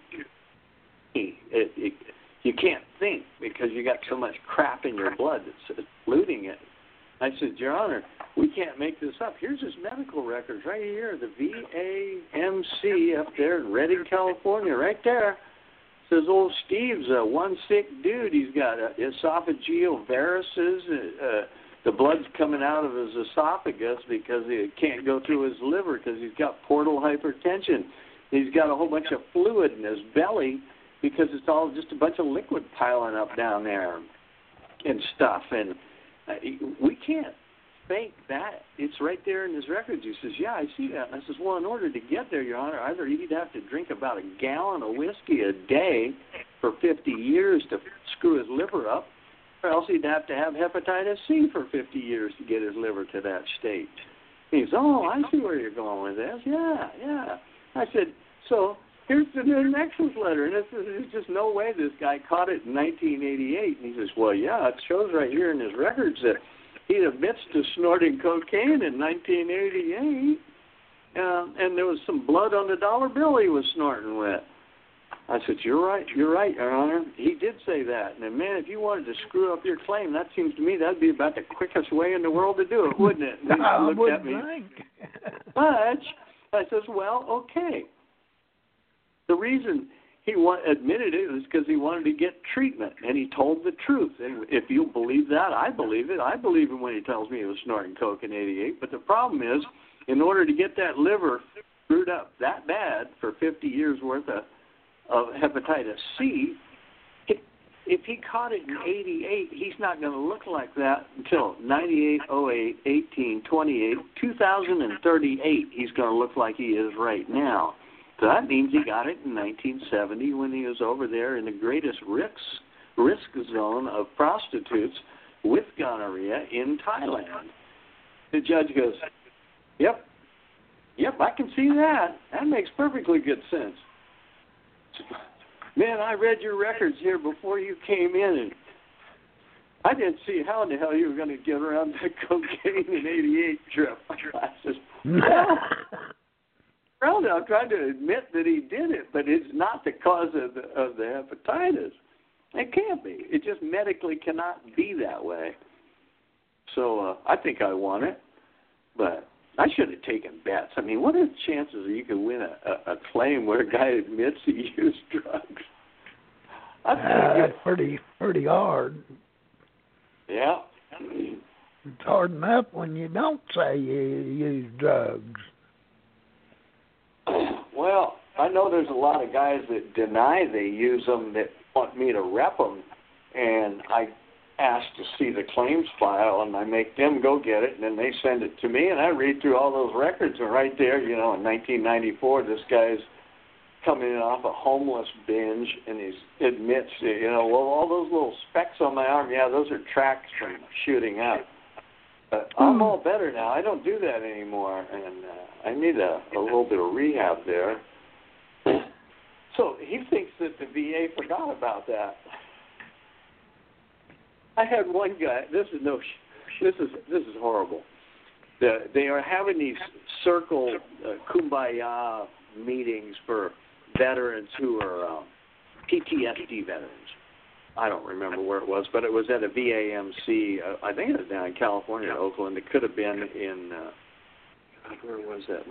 you can't think because you got so much crap in your blood that's polluting it. I said, Your Honor, we can't make this up. Here's his medical records right here, the VAMC up there in Redding, California, right there. Says old Steve's one sick dude. He's got esophageal varices. The blood's coming out of his esophagus because it can't go through his liver because he's got portal hypertension. He's got a whole bunch of fluid in his belly because it's all just a bunch of liquid piling up down there and stuff. And we can't fake that. It's right there in his records. He says, yeah, I see that. And I says, well, in order to get there, Your Honor, either he'd have to drink about a gallon of whiskey a day for 50 years to screw his liver up, or else he'd have to have hepatitis C for 50 years to get his liver to that state. He says, oh, I see where you're going with this. Yeah. I said, so here's the nexus letter. And there's just no way this guy caught it in 1988. And he says, well, yeah, it shows right here in his records that he admits to snorting cocaine in 1988, and there was some blood on the dollar bill he was snorting with. I said, you're right, Your Honor. He did say that. And, man, if you wanted to screw up your claim, that seems to me that would be about the quickest way in the world to do it, wouldn't it? And he looked at me. But I says, well, okay. The reason he admitted it was because he wanted to get treatment, and he told the truth. And if you believe that, I believe it. I believe him when he tells me he was snorting coke in 88. But the problem is, in order to get that liver screwed up that bad for 50 years worth of hepatitis C, if he caught it in 88, he's not going to look like that until 98, 08, 18, 28, 2038. He's going to look like he is right now. So that means he got it in 1970 when he was over there in the greatest risk zone of prostitutes with gonorrhea in Thailand. The judge goes, yep, I can see that. That makes perfectly good sense. Man, I read your records here before you came in, and I didn't see how in the hell you were going to get around that cocaine in 88 trip. I said, well, I'm trying to admit that he did it, but it's not the cause of the hepatitis. It can't be. It just medically cannot be that way. So I think I won it, but I should have taken bets. I mean, what are the chances that you can win a claim where a guy admits he used drugs? That's pretty hard. Yeah. It's hard enough when you don't say you use drugs. Well, I know there's a lot of guys that deny they use them that want me to rep them, and I ask to see the claims file, and I make them go get it, and then they send it to me, and I read through all those records, and right there, in 1994, this guy's coming in off a homeless binge, and he admits, well, all those little specks on my arm, yeah, those are tracks from shooting out. But I'm all better now. I don't do that anymore, and I need a little bit of rehab there. So he thinks that the VA forgot about that. I had one guy. This is horrible. They are having these circle kumbaya meetings for veterans who are PTSD veterans. I don't remember where it was, but it was at a VAMC. I think it was down in California, Oakland. It could have been in where was that?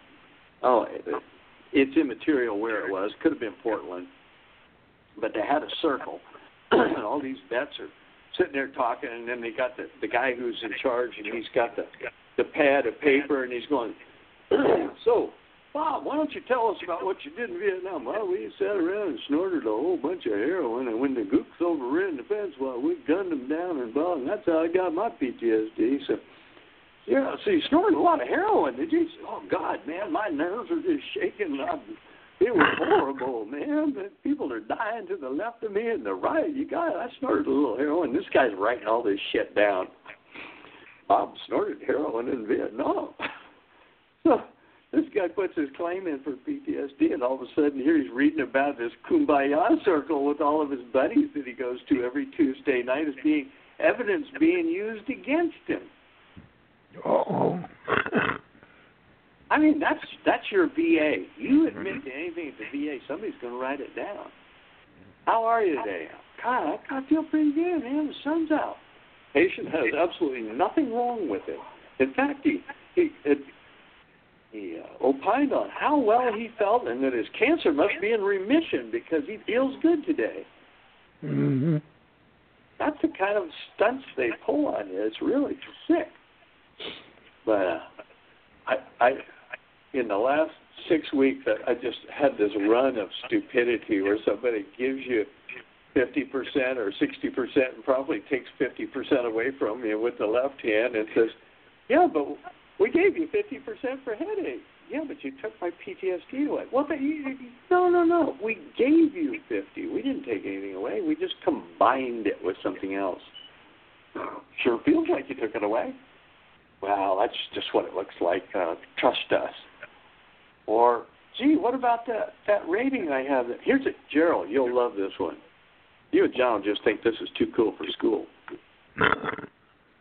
It's immaterial where it was. Could have been Portland, but they had a circle, and all these vets are sitting there talking, and then they got the guy who's in charge, and he's got the pad of paper, and he's going, so, Bob, why don't you tell us about what you did in Vietnam? Well, we sat around and snorted a whole bunch of heroin, and when the gooks overran the fence, well, we gunned them down and blah, and that's how I got my PTSD. So, yeah, so you snorted a lot of heroin, did you? Oh, God, man, my nerves are just shaking. It was horrible, man. People are dying to the left of me and the right. I snorted a little heroin. This guy's writing all this shit down. Bob snorted heroin in Vietnam. So this guy puts his claim in for PTSD, and all of a sudden here he's reading about this kumbaya circle with all of his buddies that he goes to every Tuesday night as being evidence being used against him. Uh-oh. I mean, that's your VA. You admit to anything at the VA, somebody's going to write it down. How are you today? God, I feel pretty good, man. The sun's out. Patient has absolutely nothing wrong with it. In fact, he opined on how well he felt and that his cancer must be in remission because he feels good today. Mm-hmm. That's the kind of stunts they pull on you. It's really sick. But I in the last 6 weeks, I just had this run of stupidity where somebody gives you 50% or 60% and probably takes 50% away from you with the left hand and says, yeah, but we gave you 50% for headache. Yeah, but you took my PTSD away. Well, no. We gave you 50. We didn't take anything away. We just combined it with something else. Sure feels like you took it away. Well, that's just what it looks like. Trust us. Or, gee, what about that rating I have? Here's it, Gerald. You'll love this one. You and John just think this is too cool for school.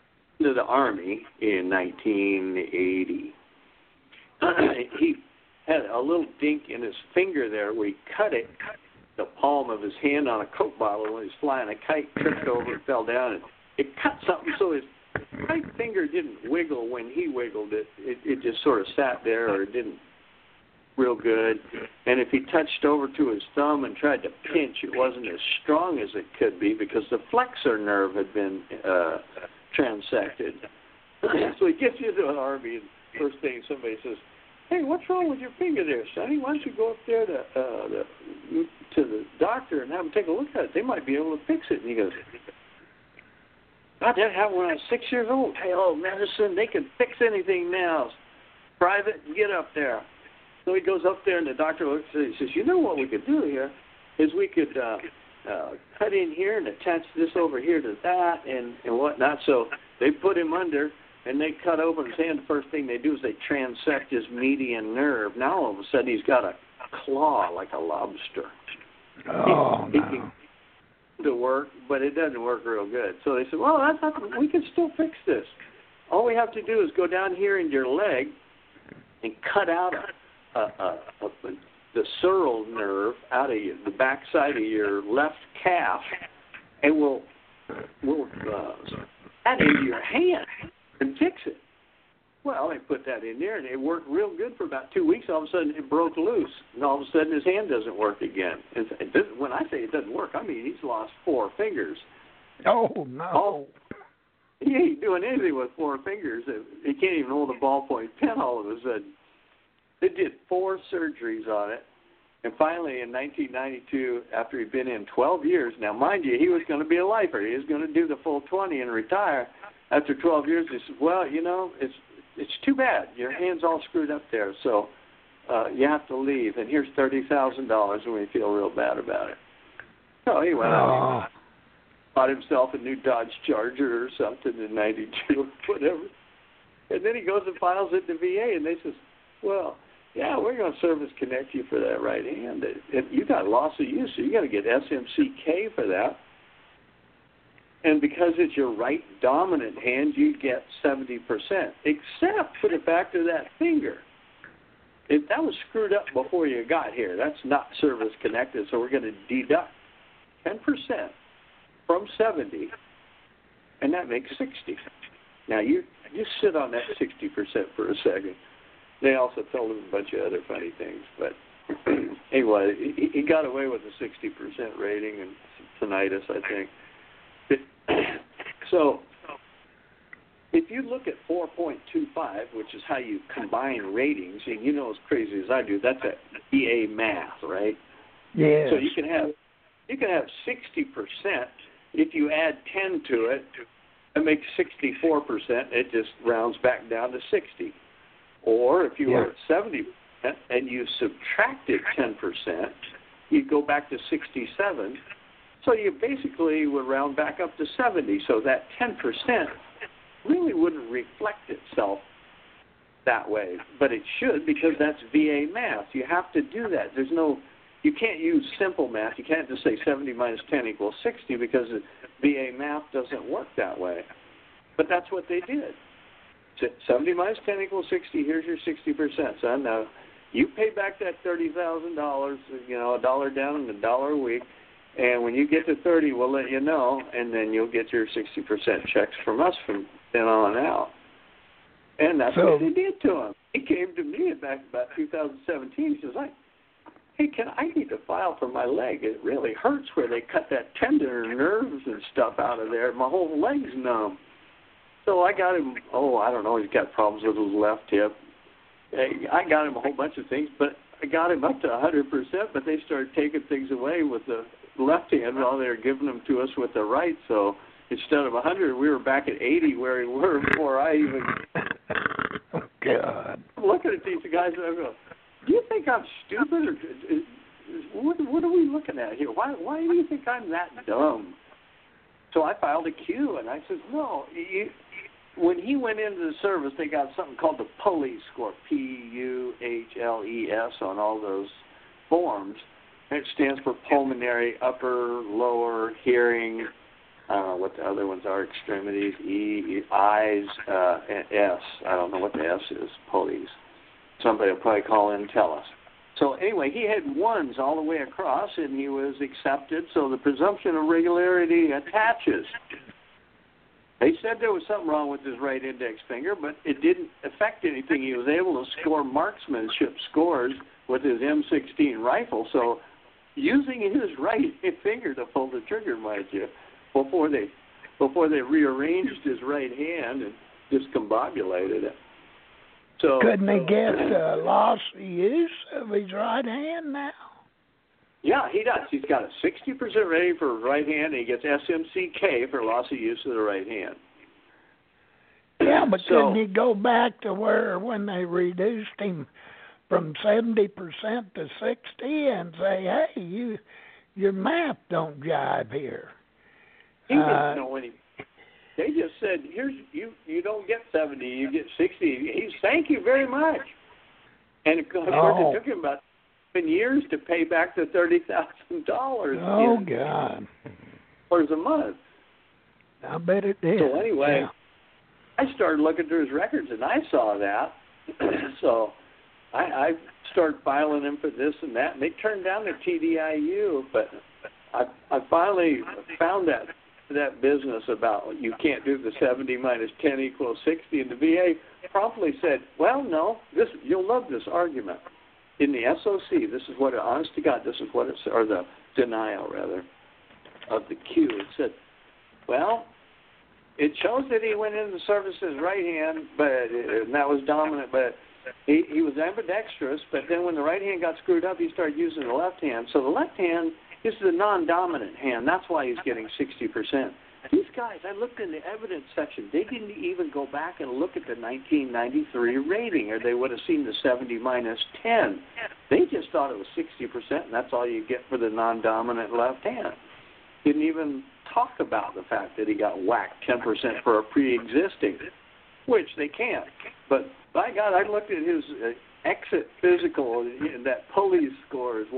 into the Army in 1980. He had a little dink in his finger there where he cut the palm of his hand on a Coke bottle when he was flying a kite, tripped over and fell down, and it cut something so his right finger didn't wiggle when he wiggled it. It just sort of sat there, or it didn't real good. And if he touched over to his thumb and tried to pinch, it wasn't as strong as it could be because the flexor nerve had been transected. So he gets into an Army, and first thing somebody says, "Hey, what's wrong with your finger there, Sonny? Why don't you go up there to the doctor and have them take a look at it? They might be able to fix it." And he goes, "God, that happened when I was 6 years old. Hey, medicine, they can fix anything now. Private, get up there." So he goes up there, and the doctor looks at it. He says, "You know what we could do here is we could cut in here and attach this over here to that and whatnot." So they put him under, and they cut open his hand. The first thing they do is they transect his median nerve. Now all of a sudden he's got a claw like a lobster. Oh, he no. can to work, but it doesn't work real good. So they said, "Well, that's not, we can still fix this. All we have to do is go down here in your leg and cut out the sural nerve out of the backside of your left calf, and we'll that into your hand and fix it." Well, they put that in there, and it worked real good for about 2 weeks. All of a sudden, it broke loose, and all of a sudden, his hand doesn't work again. When I say it doesn't work, I mean he's lost 4 fingers. Oh, no. He ain't doing anything with 4 fingers. He can't even hold a ballpoint pen all of a sudden. They did 4 surgeries on it, and finally, in 1992, after he'd been in 12 years, now, mind you, he was going to be a lifer. He was going to do the full 20 and retire. After 12 years, they said, "Well, it's too bad. Your hand's all screwed up there, so you have to leave, and here's $30,000, and we feel real bad about it." So he went out, bought himself a new Dodge Charger or something in 92, whatever. And then he goes and files it to VA, and they says, "Well, yeah, we're going to service connect you for that right hand. You got loss of use, so you got to get SMCK for that. And because it's your right dominant hand, you get 70%, except for the fact of that finger. That was screwed up before you got here. That's not service connected, so we're going to deduct 10% from 70, and that makes 60. Now, you sit on that 60% for a second. They also told him a bunch of other funny things, but anyway, he got away with a 60% rating and tinnitus, I think. So if you look at 4.25, which is how you combine ratings, and you know as crazy as I do, that's a EA math, right? Yeah. So you can have 60%. If you add 10 to it, it makes 64%. It just rounds back down to 60. Or if you were at 70% and you subtracted 10%, you'd go back to 67. So you basically would round back up to 70. So that 10% really wouldn't reflect itself that way, but it should because that's VA math. You have to do that. You can't use simple math. You can't just say 70 minus 10 equals 60 because VA math doesn't work that way. But that's what they did. 70 minus 10 equals 60. Here's your 60%, son. Now, you pay back that $30,000, $1 down and $1 a week. And when you get to 30, we'll let you know, and then you'll get your 60% checks from us from then on out. And that's what they did to him. He came to me back about 2017. He says, "Hey, I need to file for my leg. It really hurts where they cut that tendon and nerves and stuff out of there. My whole leg's numb." So I got him, I don't know, he's got problems with his left hip. I got him a whole bunch of things, but I got him up to 100%, but they started taking things away with the left hand while they were giving them to us with the right. So instead of 100, we were back at 80 where we were before I even... Oh, God. I'm looking at these guys and I go, "Do you think I'm stupid? Or what are we looking at here? Why do you think I'm that dumb?" So I filed a Q, and I said, "No, when he went into the service, they got something called the PUHLES score, PUHLES, on all those forms. And it stands for pulmonary, upper, lower, hearing, I don't know what the other ones are, extremities, eyes, and S. I don't know what the S is, police. Somebody will probably call in and tell us. So anyway, he had ones all the way across, and he was accepted, so the presumption of regularity attaches. They said there was something wrong with his right index finger, but it didn't affect anything. He was able to score marksmanship scores with his M16 rifle, so using his right finger to pull the trigger, mind you, before they rearranged his right hand and discombobulated it. So couldn't he get loss of use of his right hand now? Yeah, he does. He's got a 60% rating for his right hand, and he gets SMCK for loss of use of the right hand. Yeah, but couldn't he go back to where when they reduced him from 70% to 60 and say, hey, your math don't jive here? He didn't know any. They just said, here's you don't get 70, you get 60. He's thank you very much. And of course, it took him about 7 years to pay back the $30,000. Oh, God. $30 a month. I bet it did. So anyway, I started looking through his records, and I saw that. So I started filing him for this and that, and they turned down the TDIU, but I finally found that business about you can't do the 70 minus 10 equals 60, and the VA promptly said, well, no, you'll love this argument. In the SOC, this is what, honest to God, this is what it said, or the denial, rather, of the Q. It said, well, it shows that he went into the service with his right hand, and that was dominant, but he was ambidextrous, but then when the right hand got screwed up, he started using the left hand. So the left hand is the non-dominant hand. That's why he's getting 60%. These guys, I looked in the evidence section. They didn't even go back and look at the 1993 rating, or they would have seen the 70 minus 10. They just thought it was 60%, and that's all you get for the non-dominant left hand. Didn't even talk about the fact that he got whacked 10% for a pre-existing, which they can't. But by God, I looked at his exit physical, and that police score is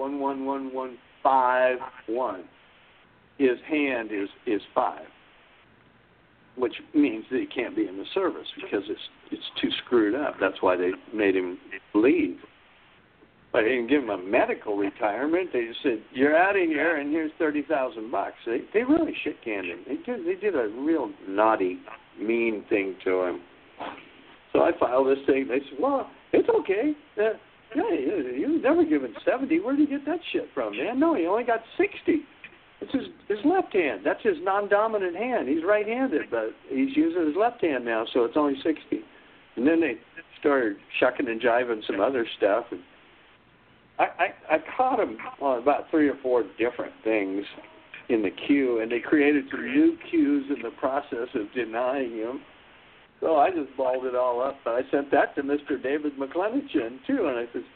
11151. His hand is 5, which means that he can't be in the service because it's too screwed up. That's why they made him leave. But they didn't give him a medical retirement. They just said, "You're out of here, and here's $30,000." They really shit-canned him. They did a real naughty, mean thing to him. So I filed this thing. They said, "Well, it's okay. He was never given 70. Where did he get that shit from, man? No, he only got 60. It's his left hand. That's his non-dominant hand. He's right-handed, but he's using his left hand now, so it's only 60. And then they started shucking and jiving some other stuff. And I caught him on about 3 or 4 different things in the queue, and they created some new queues in the process of denying him. So I just balled it all up. But I sent that to Mr. David McClenachin, too, and I said,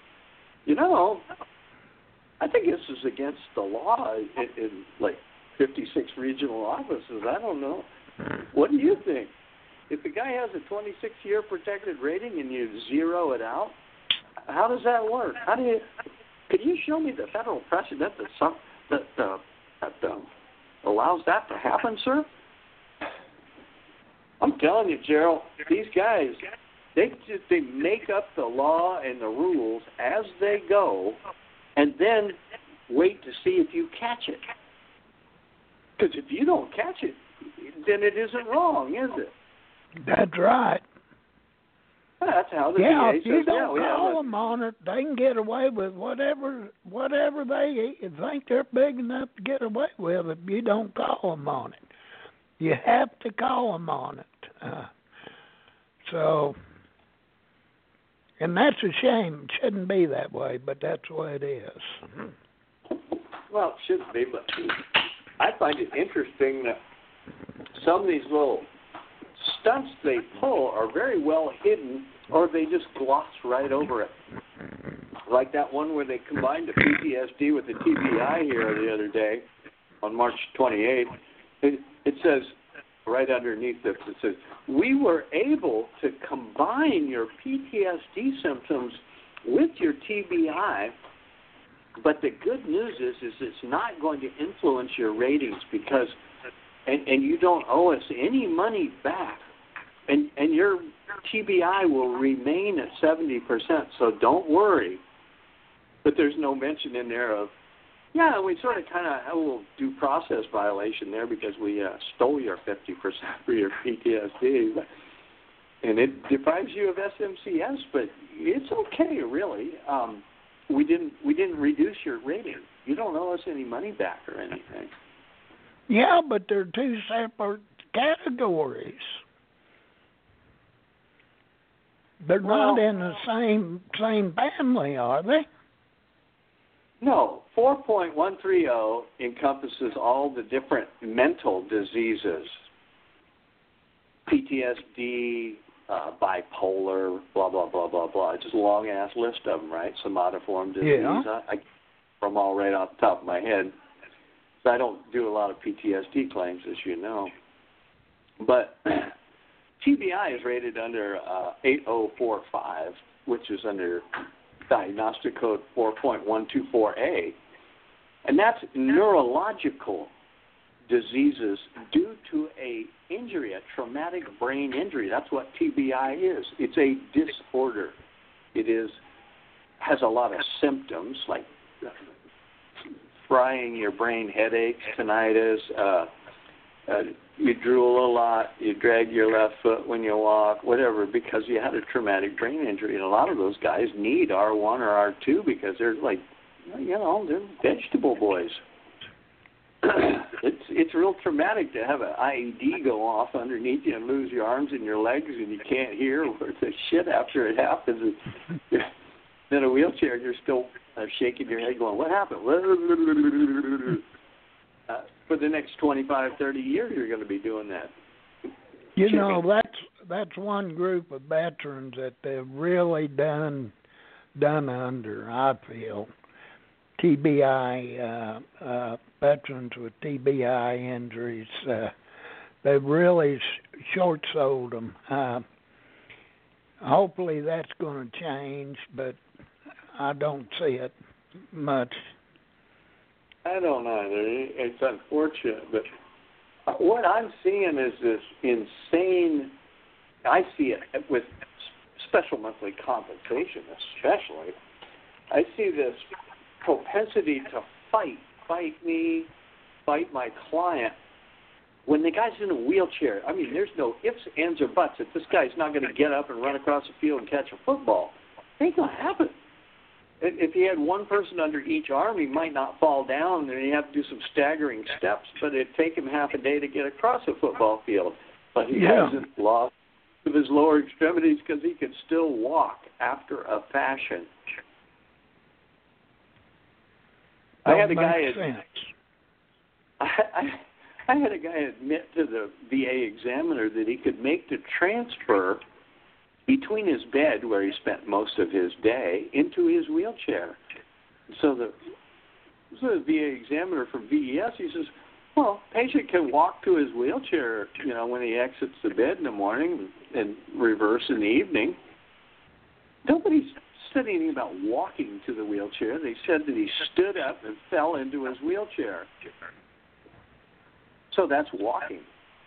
I think this is against the law in like 56 regional offices. I don't know. What do you think? If the guy has a 26-year protected rating and you zero it out, how does that work? Could you show me the federal precedent that allows that to happen, sir? I'm telling you, Gerald, these guys, they make up the law and the rules as they go, and then wait to see if you catch it. Because if you don't catch it, then it isn't wrong, is it? That's right. That's how the VA says, if you don't call them on it, they can get away with whatever they think they're big enough to get away with if you don't call them on it. You have to call them on it. And that's a shame. It shouldn't be that way, but that's the way it is. Well, it shouldn't be, but I find it interesting that some of these little stunts they pull are very well hidden, or they just gloss right over it. Like that one where they combined the PTSD with the TBI here the other day on March 28th. It says, right underneath this, it says, we were able to combine your PTSD symptoms with your TBI, but the good news is it's not going to influence your ratings because and you don't owe us any money back. And your TBI will remain at 70%, so don't worry. But there's no mention in there of, yeah, we sort of kind of have a little due process violation there because we stole your 50% for your PTSD. And it deprives you of SMCS, but it's okay, really. We didn't reduce your rating. You don't owe us any money back or anything. Yeah, but they're two separate categories. They're not in the same family, are they? No. 4.130 encompasses all the different mental diseases. PTSD, bipolar, blah, blah, blah, blah, blah. It's just a long-ass list of them, right? Somatoform disease. Yeah. I from all right off the top of my head. So I don't do a lot of PTSD claims, as you know. But TBI is rated under 8045, which is under Diagnostic Code 4.124A. And that's neurological diseases due to a injury, a traumatic brain injury. That's what TBI is. It's a disorder. It has a lot of symptoms like frying your brain, headaches, tinnitus, you drool a lot, you drag your left foot when you walk, whatever, because you had a traumatic brain injury. And a lot of those guys need R1 or R2 because they're like, they're vegetable boys. It's real traumatic to have an IED go off underneath you and lose your arms and your legs and you can't hear worth a shit after it happens. In a wheelchair, you're still shaking your head going, what happened? For the next 25, 30 years, you're going to be doing that. You know, that's one group of veterans that they've really done under, I feel. TBI, veterans with TBI injuries, they've really short-sold them. Hopefully that's going to change, but I don't see it much. I don't either. It's unfortunate, but what I'm seeing is this insane, I see it with special monthly compensation especially, I see this propensity to fight me, fight my client. When the guy's in a wheelchair, I mean, there's no ifs, ands, or buts that this guy's not going to get up and run across the field and catch a football. It ain't going to happen. If he had one person under each arm, he might not fall down, and he'd have to do some staggering steps, but it'd take him half a day to get across a football field. But he hasn't lost of his lower extremities because he could still walk after a fashion. I had a guy admit to the VA examiner that he could make the transfer between his bed, where he spent most of his day, into his wheelchair. So the VA examiner from VES, he says, well, patient can walk to his wheelchair, when he exits the bed in the morning and reverse in the evening. Nobody said anything about walking to the wheelchair. They said that he stood up and fell into his wheelchair. So that's walking.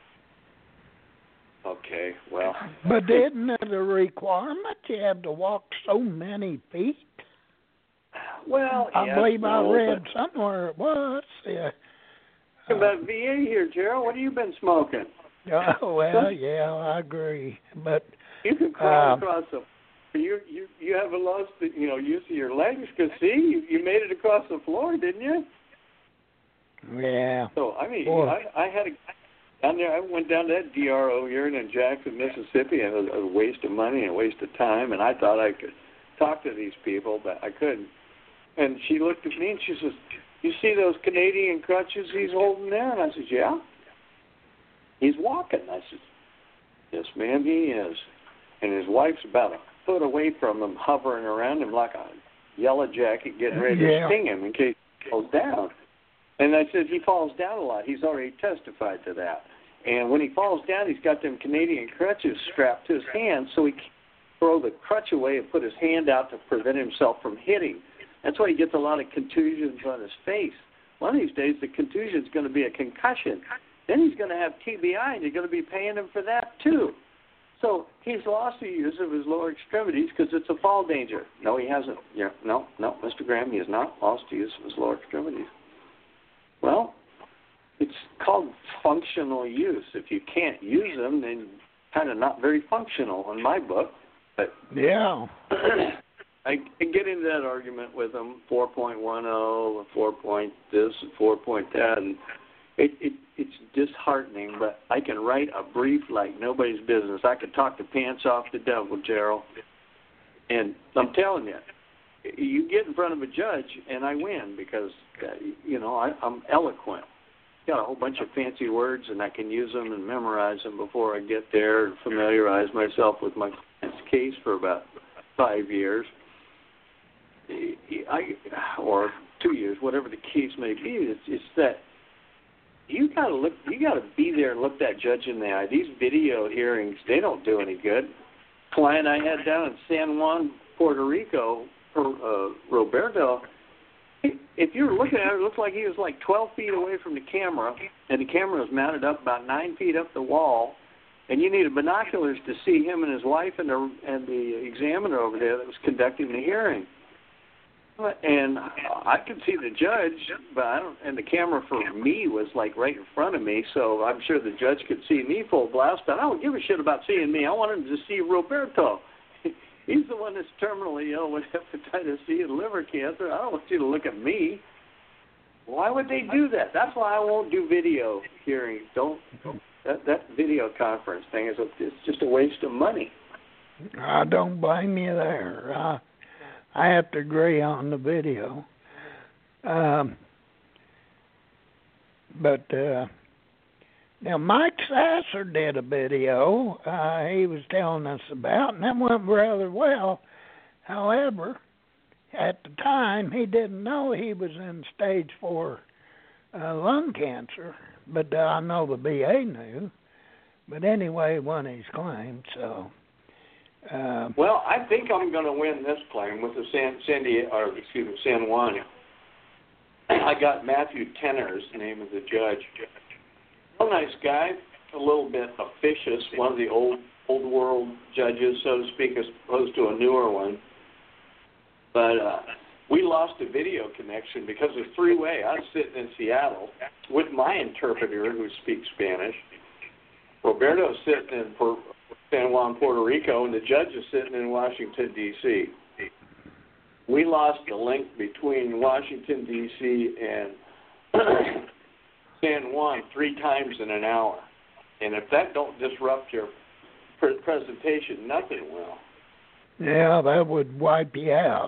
Okay, well. But isn't it a requirement you have to walk so many feet? Well, I believe I read somewhere it was. About VA here, Gerald. What have you been smoking? Oh, well, yeah, I agree. But you can crawl across the. You haven't lost the use of your legs because see you made it across the floor, didn't you? Yeah. So I mean, I had a down there. I went down to that DRO hearing in Jackson, Mississippi, and it was a waste of money and a waste of time. And I thought I could talk to these people, but I couldn't. And she looked at me and she says, "You see those Canadian crutches he's holding there?" And I said, "Yeah." He's walking. I said, "Yes, ma'am, he is." And his wife's about a foot away from him, hovering around him like a yellow jacket, getting ready to sting him in case he falls down. And I said, he falls down a lot. He's already testified to that. And when he falls down, he's got them Canadian crutches strapped to his hands, so he can't throw the crutch away and put his hand out to prevent himself from hitting. That's why he gets a lot of contusions on his face. One of these days, the contusion is going to be a concussion. then he's going to have TBI, and you're going to be paying him for that too. So he's lost the use of his lower extremities because it's a fall danger. No, he hasn't. Yeah, no, Mr. Graham, he has not lost the use of his lower extremities. Well, it's called functional use. If you can't use them, then kind of not very functional in my book. But yeah. I get into that argument with them, 4.10, 4 point this, 4 point that, and it's disheartening, but I can write a brief like nobody's business. I can talk the pants off the devil, Gerald. And I'm telling you, you get in front of a judge, and I win because, I'm eloquent. Got a whole bunch of fancy words, and I can use them and memorize them before I get there and familiarize myself with my client's case for about 5 years. Or 2 years, whatever the case may be. It's that you got to be there and look that judge in the eye. These video hearings, they don't do any good. Client I had down in San Juan, Puerto Rico, Roberto, if you were looking at it, it looked like he was like 12 feet away from the camera, and the camera was mounted up about 9 feet up the wall, and you needed binoculars to see him and his wife and the examiner over there that was conducting the hearing. And I could see the judge, but and the camera for me was like right in front of me, so I'm sure the judge could see me full blast, but I don't give a shit about seeing me. I want him to see Roberto. He's the one that's terminally ill with hepatitis C and liver cancer. I don't want you to look at me. Why would they do that? That's why I won't do video hearings. That video conference thing it's just a waste of money. I don't blame you there. I have to agree on the video. But now Mike Sasser did a video he was telling us about, and that went rather well. However, at the time, he didn't know he was in stage 4 lung cancer, but I know the VA knew. But anyway, he won his claim, so... well, I think I'm going to win this claim with the San Juan. I got Matthew Tenner's name of the judge. Real nice guy, a little bit officious, one of the old world judges, so to speak, as opposed to a newer one. But we lost a video connection because of three-way. I was sitting in Seattle with my interpreter who speaks Spanish. Roberto's sitting in San Juan, Puerto Rico, and the judge is sitting in Washington, D.C. We lost the link between Washington, D.C. and San Juan 3 times in an hour. And if that don't disrupt your presentation, nothing will. Yeah, that would wipe you out.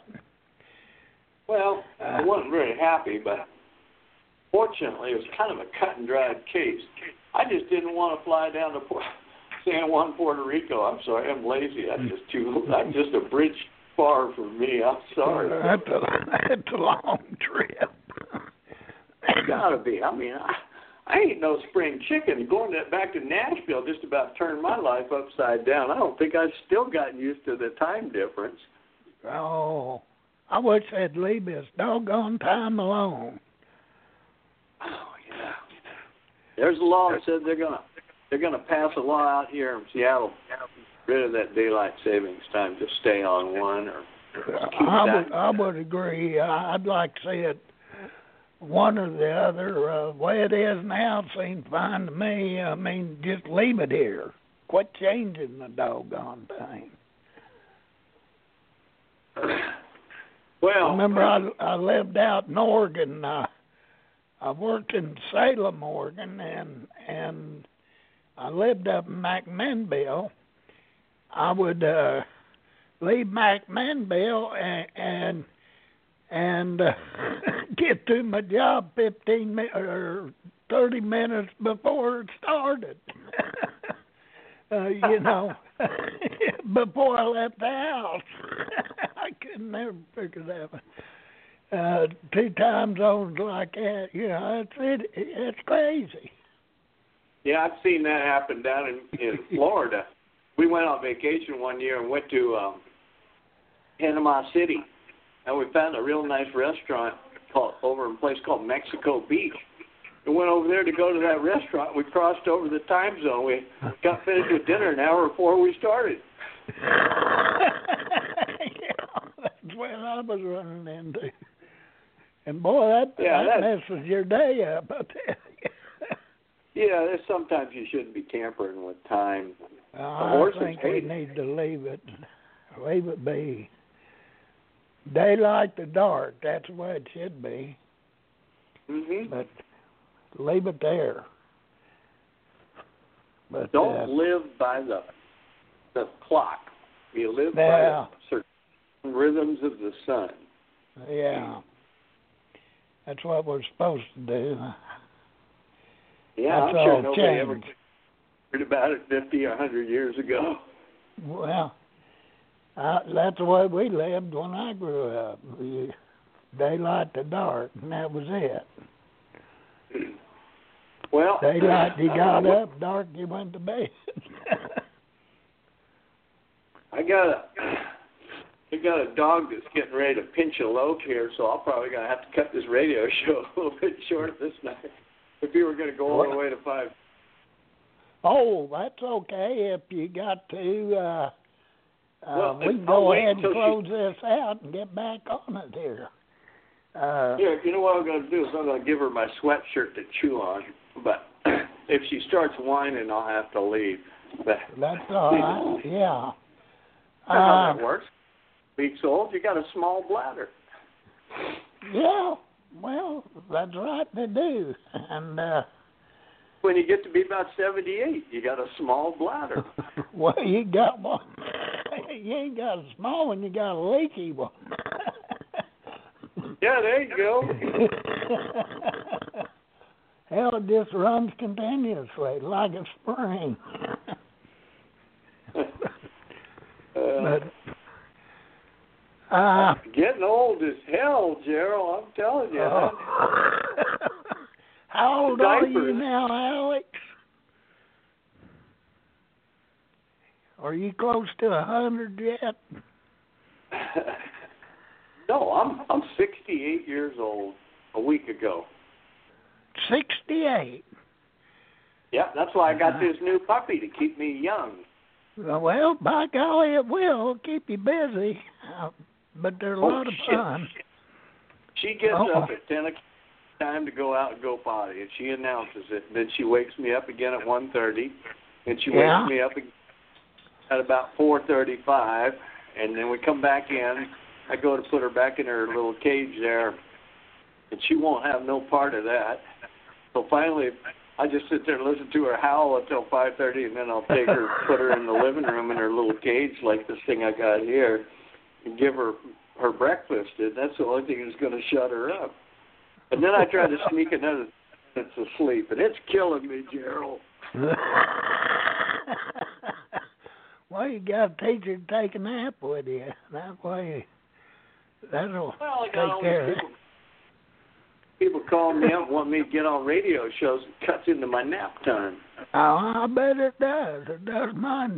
Well, I wasn't very happy, but fortunately it was kind of a cut-and-dried case. I just didn't want to fly down to San Juan, Puerto Rico. I'm sorry, I'm lazy. That's just a bridge far for me. I'm sorry. That's a long trip. It's gotta be. I mean, I ain't no spring chicken. Going back to Nashville just about turned my life upside down. I don't think I've still gotten used to the time difference. Oh, I wish they'd leave this doggone time alone. Oh yeah. There's a law that says they're gonna pass a law out here in Seattle, get rid of that daylight savings time. Just stay on one or keep I would agree. I'd like to see it one or the other. The way it is now seems fine to me. I mean, just leave it here. Quit changing the doggone thing. Well, remember, I lived out in Oregon. I worked in Salem, Oregon, and I lived up in McMinnville. I would leave McMinnville and get to my job 15 minutes or 30 minutes before it started. Before I left the house. I could never figure that out. 2 time zones like that, it's crazy. Yeah, I've seen that happen down in Florida. We went on vacation one year and went to Panama City, and we found a real nice restaurant over in a place called Mexico Beach. and went over there to go to that restaurant. We crossed over the time zone. We got finished with dinner an hour before we started. That's what I was running into. And boy, that messes your day up, I tell you. Yeah, sometimes you shouldn't be tampering with time. I think we need to leave it be. Daylight to dark, that's the way it should be. Mm-hmm. But leave it there. But don't live by the clock. You live by the certain rhythms of the sun. Yeah. That's what we're supposed to do. Yeah, that's I'm sure all nobody changed. ever heard about it 50 or 100 years ago. Well, that's the way we lived when I grew up. Daylight to dark, and that was it. Well, daylight you got up, dark you went to bed. I got a dog that's getting ready to pinch a lobe here, so I'm probably gonna have to cut this radio show a little bit short this night. If you were gonna go all the way to 5. Oh, that's okay. If you got to, well, we can go ahead and close this out and get back on it here. Yeah, you know what I'm going to do is I'm going to give her my sweatshirt to chew on. But if she starts whining, I'll have to leave. But, that's all right, yeah. That's how that works. Weeks old, you got a small bladder. Yeah, well, that's right, they do. And when you get to be about 78, you got a small bladder. Well, you got one. You ain't got a small one, you got a leaky one. Yeah, there you go. Hell, it just runs continuously like a spring. But getting old as hell, Gerald. I'm telling you. How old are you now, Alex? Are you close to 100 yet? No, I'm 68 years old a week ago. 68? Yeah, that's why I got this new puppy to keep me young. Well, by golly, it will keep you busy, but they're a lot of fun. She gets up at 10 o'clock, time to go out and go potty, and she announces it. Then she wakes me up again at 1:30, and she wakes me up at about 4:35, and then we come back in. I go to put her back in her little cage there, and she won't have no part of that. So finally, I just sit there and listen to her howl until 5:30, and then I'll take her, put her in the living room in her little cage like this thing I got here, and give her breakfast. And that's the only thing that's going to shut her up. And then I try to sneak another minutes of sleep, and it's killing me, Gerald. Well, you got to teach her to take a nap with you. That way, that'll take care of it. People call me up, want me to get on radio shows. It cuts into my nap time. Oh, I bet it does. It does mine.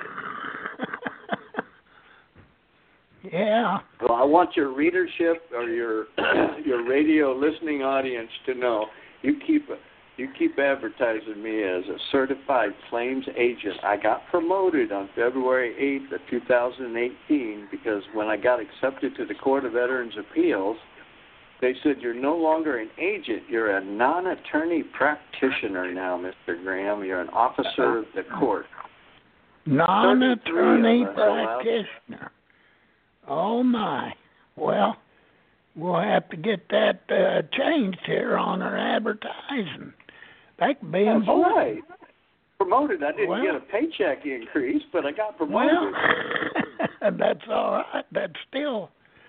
Yeah. Well, I want your readership or your radio listening audience to know you keep advertising me as a certified claims agent. I got promoted on February 8th of 2018 because when I got accepted to the Court of Veterans Appeals, they said you're no longer an agent. You're a non-attorney practitioner now, Mr. Graham. You're an officer of the court. Non-attorney practitioner. Oh, my. Well, we'll have to get that changed here on our advertising. That could be important. That's right. Promoted. I didn't get a paycheck increase, but I got promoted. Well, that's all right. That's still,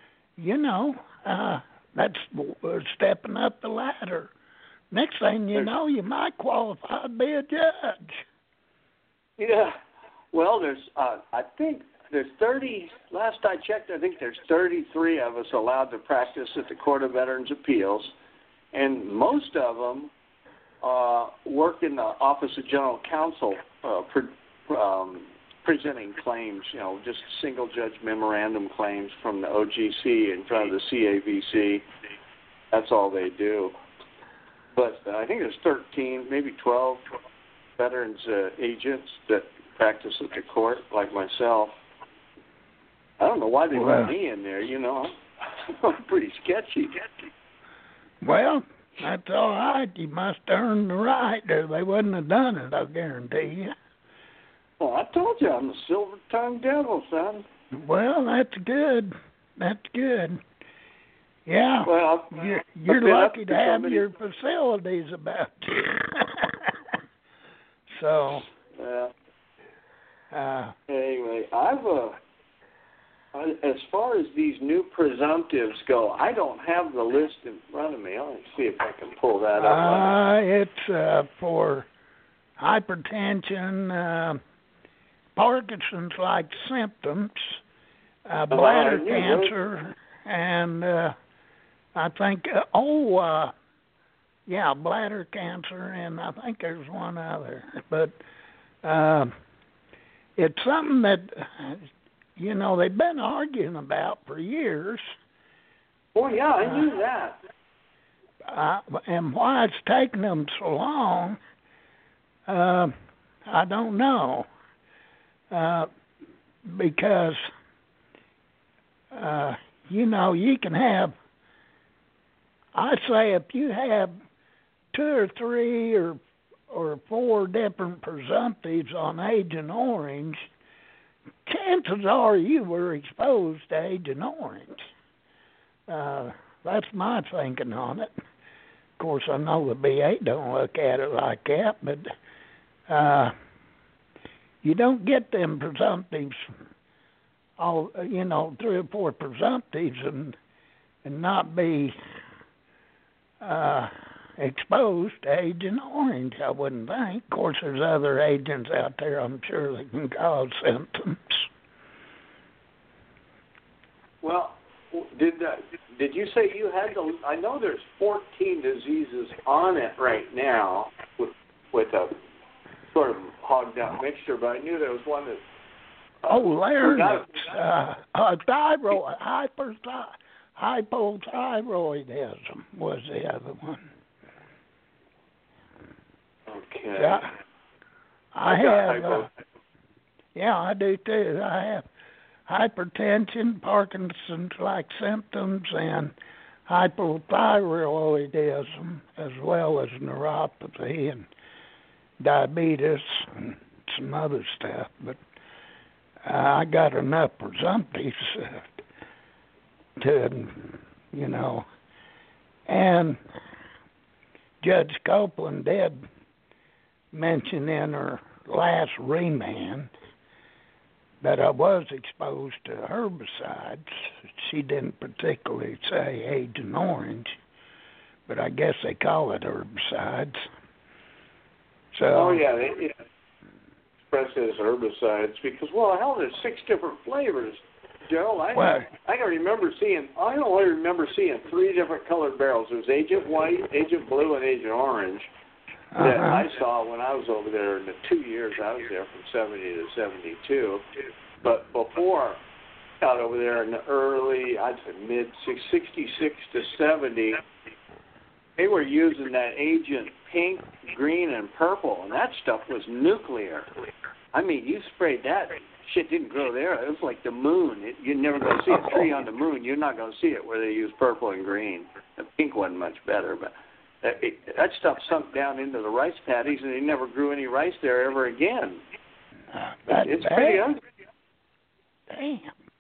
that's stepping up the ladder. Next thing you know, you might qualify to be a judge. Yeah. Well, I think there's 30, last I checked, I think there's 33 of us allowed to practice at the Court of Veterans Appeals, and most of them work in the Office of General Counsel presenting claims, just single judge memorandum claims from the OGC in front of the CAVC. That's all they do. but I think there's 13, maybe 12 veterans agents that practice at the court, like myself. I don't know why they let me in there, you know. I'm pretty sketchy. Well, that's all right. You must earn the right, or they wouldn't have done it, I'll guarantee you. Well, I told you I'm a silver-tongued devil, son. Well, that's good. That's good. Yeah, well, you're lucky to have your facilities about you. So, anyway, as far as these new presumptives go, I don't have the list in front of me. Let me see if I can pull that up. It's for hypertension, Parkinson's-like symptoms, bladder cancer, and I think, bladder cancer, and I think there's one other. But it's something that, they've been arguing about for years. Oh, yeah, I knew that. And why it's taken them so long, I don't know. Because, you can have, I say if you have 2 or 3 or 4 different presumptives on Agent Orange, chances are you were exposed to Agent Orange. That's my thinking on it. Of course, I know the VA don't look at it like that, but you don't get them presumptives, 3 or 4 presumptives and not be exposed to Agent Orange, I wouldn't think. Of course, there's other agents out there, I'm sure, that can cause symptoms. Well, did you say you had to? I know there's 14 diseases on it right now with a sort of hogged out mixture, but I knew there was one that. Larynx, hypothyroidism was the other one. Okay. Yeah, I do too. I have hypertension, Parkinson's-like symptoms, and hypothyroidism, as well as neuropathy and diabetes and some other stuff. But I got enough presumptives to, and Judge Copeland did mention in her last remand that I was exposed to herbicides. She didn't particularly say Agent Orange, but I guess they call it herbicides. So, it expressed as herbicides because, there's 6 different flavors. Joe, I only remember seeing 3 different colored barrels. There was Agent White, Agent Blue, and Agent Orange that I saw when I was over there in the 2 years I was there from 70 to 72. But before, out over there in the early, I'd say mid-66 to 70, they were using that Agent Pink, Green, and Purple, and that stuff was nuclear. I mean, you sprayed that, shit didn't grow there. It was like the moon. You're never going to see a tree on the moon. You're not going to see it where they use purple and green. The pink wasn't much better, but that stuff sunk down into the rice paddies, and they never grew any rice there ever again. It's pretty ugly. Damn.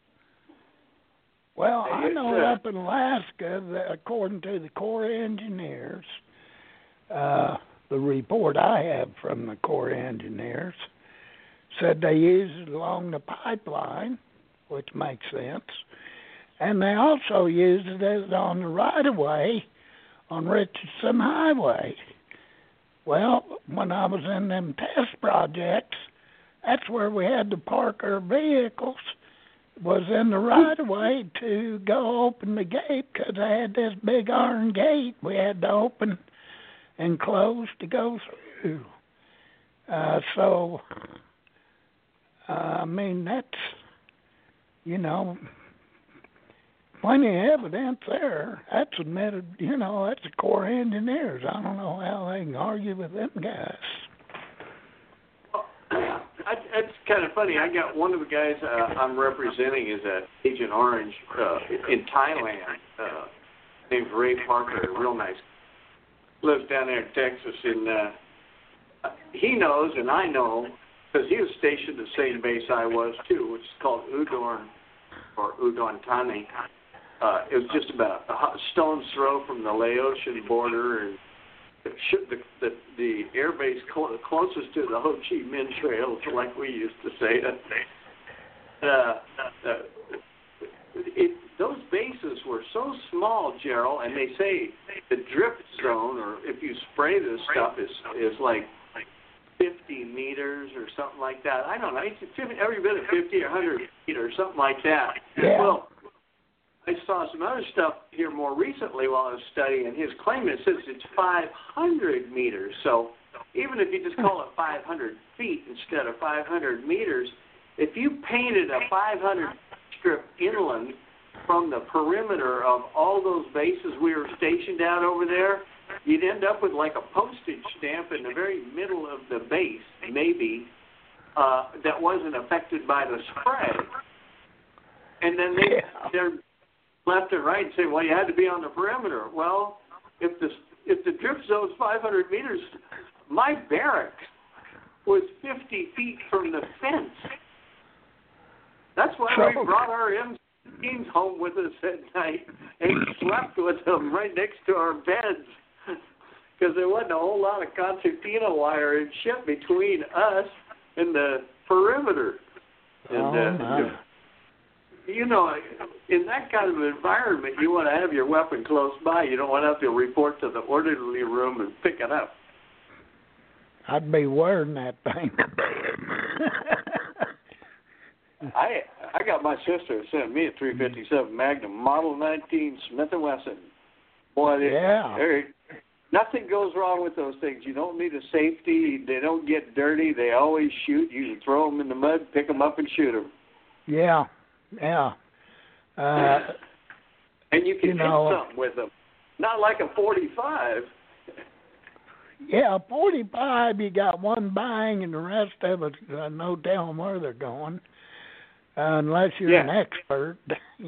Well, I know up in Alaska, that according to the Corps of Engineers, the report I have from the Corps of Engineers said they use it along the pipeline, which makes sense, and they also use it as on the right-of-way on Richardson Highway. Well, when I was in them test projects, that's where we had to park our vehicles, was in the right-of-way to go open the gate, because I had this big iron gate we had to open and close to go through. plenty of evidence there. That's admitted, that's the Corps of Engineers. I don't know how they can argue with them guys. It's kind of funny. I got one of the guys I'm representing is Agent Orange in Thailand, named Ray Parker, real nice. Lives down there in Texas, and he knows, and I know, because he was stationed at the same base I was too, which is called Udon or Udon Thani. It was just about a stone's throw from the Laotian border, and the air base closest to the Ho Chi Minh Trail, like we used to say. Those bases were so small, Gerald, and they say the drift zone, or if you spray this stuff, is like 50 meters or something like that. I don't know. It's every bit of 50 or 100 feet or something like that. Yeah. Well, I saw some other stuff here more recently while I was studying, and his claim it says it's 500 meters. So even if you just call it 500 feet instead of 500 meters, if you painted a 500 strip inland from the perimeter of all those bases we were stationed out over there, you'd end up with like a postage stamp in the very middle of the base, maybe, that wasn't affected by the spray. And then they're left and right and say, well, you had to be on the perimeter. Well, if the drift zone's 500 meters, my barracks was 50 feet from the fence. That's why we brought our M16s home with us at night and slept with them right next to our beds, because there wasn't a whole lot of concertina wire and shit between us and the perimeter. And, in that kind of environment, you want to have your weapon close by. You don't want to have to report to the orderly room and pick it up. I'd be wearing that thing. I got my sister sent me a 357 Magnum, Model 19 Smith & Wesson. Boy, nothing goes wrong with those things. You don't need a safety. They don't get dirty. They always shoot. You can throw them in the mud, pick them up, and shoot them. Yeah. And you can hit something with them. Not like a 45. Yeah, 45, you got one bang, and the rest of it, no telling where they're going. Unless you're an expert,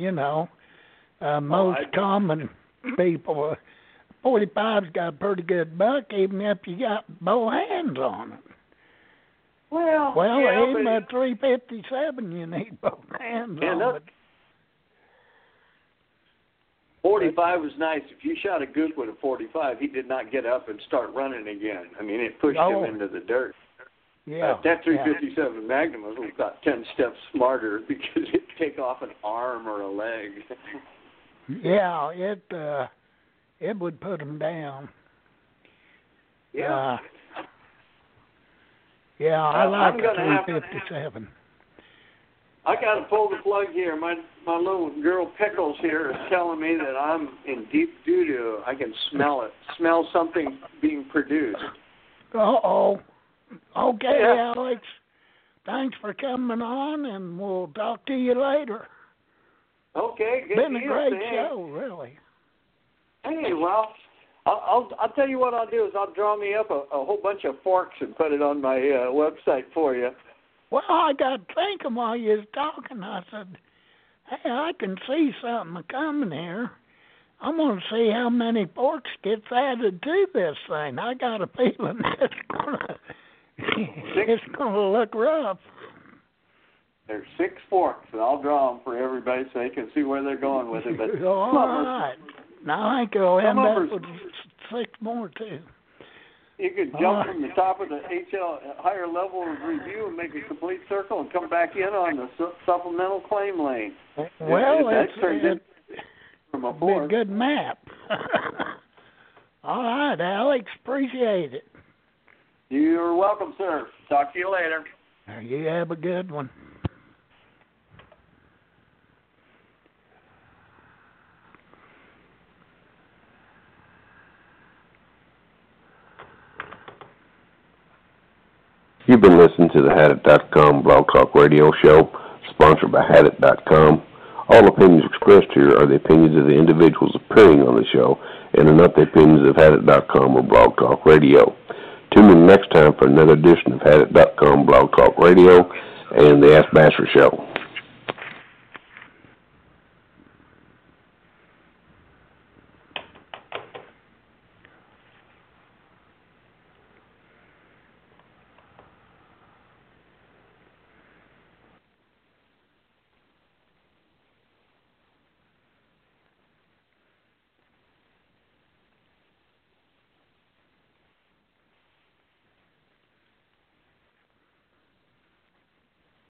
most common people, 45's got a pretty good buck, even if you got both hands on it. Well, even a 357, you need both hands on it. 45 was nice. If you shot a gook with a 45, he did not get up and start running again. I mean, it pushed him into the dirt. Yeah. That 357 Magnum was about 10 steps smarter because it'd take off an arm or a leg. Yeah, it would put him down. Yeah. I like the 357. I got to pull the plug here. My little girl Pickles here is telling me that I'm in deep doo-doo. I can smell it. Smell something being produced. Uh-oh. Okay, Alex. Thanks for coming on, and we'll talk to you later. Okay, good. Been a great show, really. Hey, well, I'll tell you what I'll do is I'll draw me up a whole bunch of forks and put it on my website for you. Well, I got thinking while you was talking. I said, hey, I can see something coming here. I'm going to see how many forks gets added to this thing. I got a feeling it's going to look rough. There's 6 forks, and I'll draw them for everybody so they can see where they're going with it. But all right. Now I think it'll end up with 6 more, too. You could jump from the top of the HL higher level review and make a complete circle and come back in on the supplemental claim lane. Well, it's from a be a good map. All right, Alex, appreciate it. You're welcome, sir. Talk to you later. You have a good one. You've been listening to the Hadit.com Blog Talk Radio Show, sponsored by Hadit.com. All opinions expressed here are the opinions of the individuals appearing on the show and are not the opinions of Hadit.com or Blog Talk Radio. Tune in next time for another edition of Hadit.com, Blog Talk Radio, and the Ask Basser Show.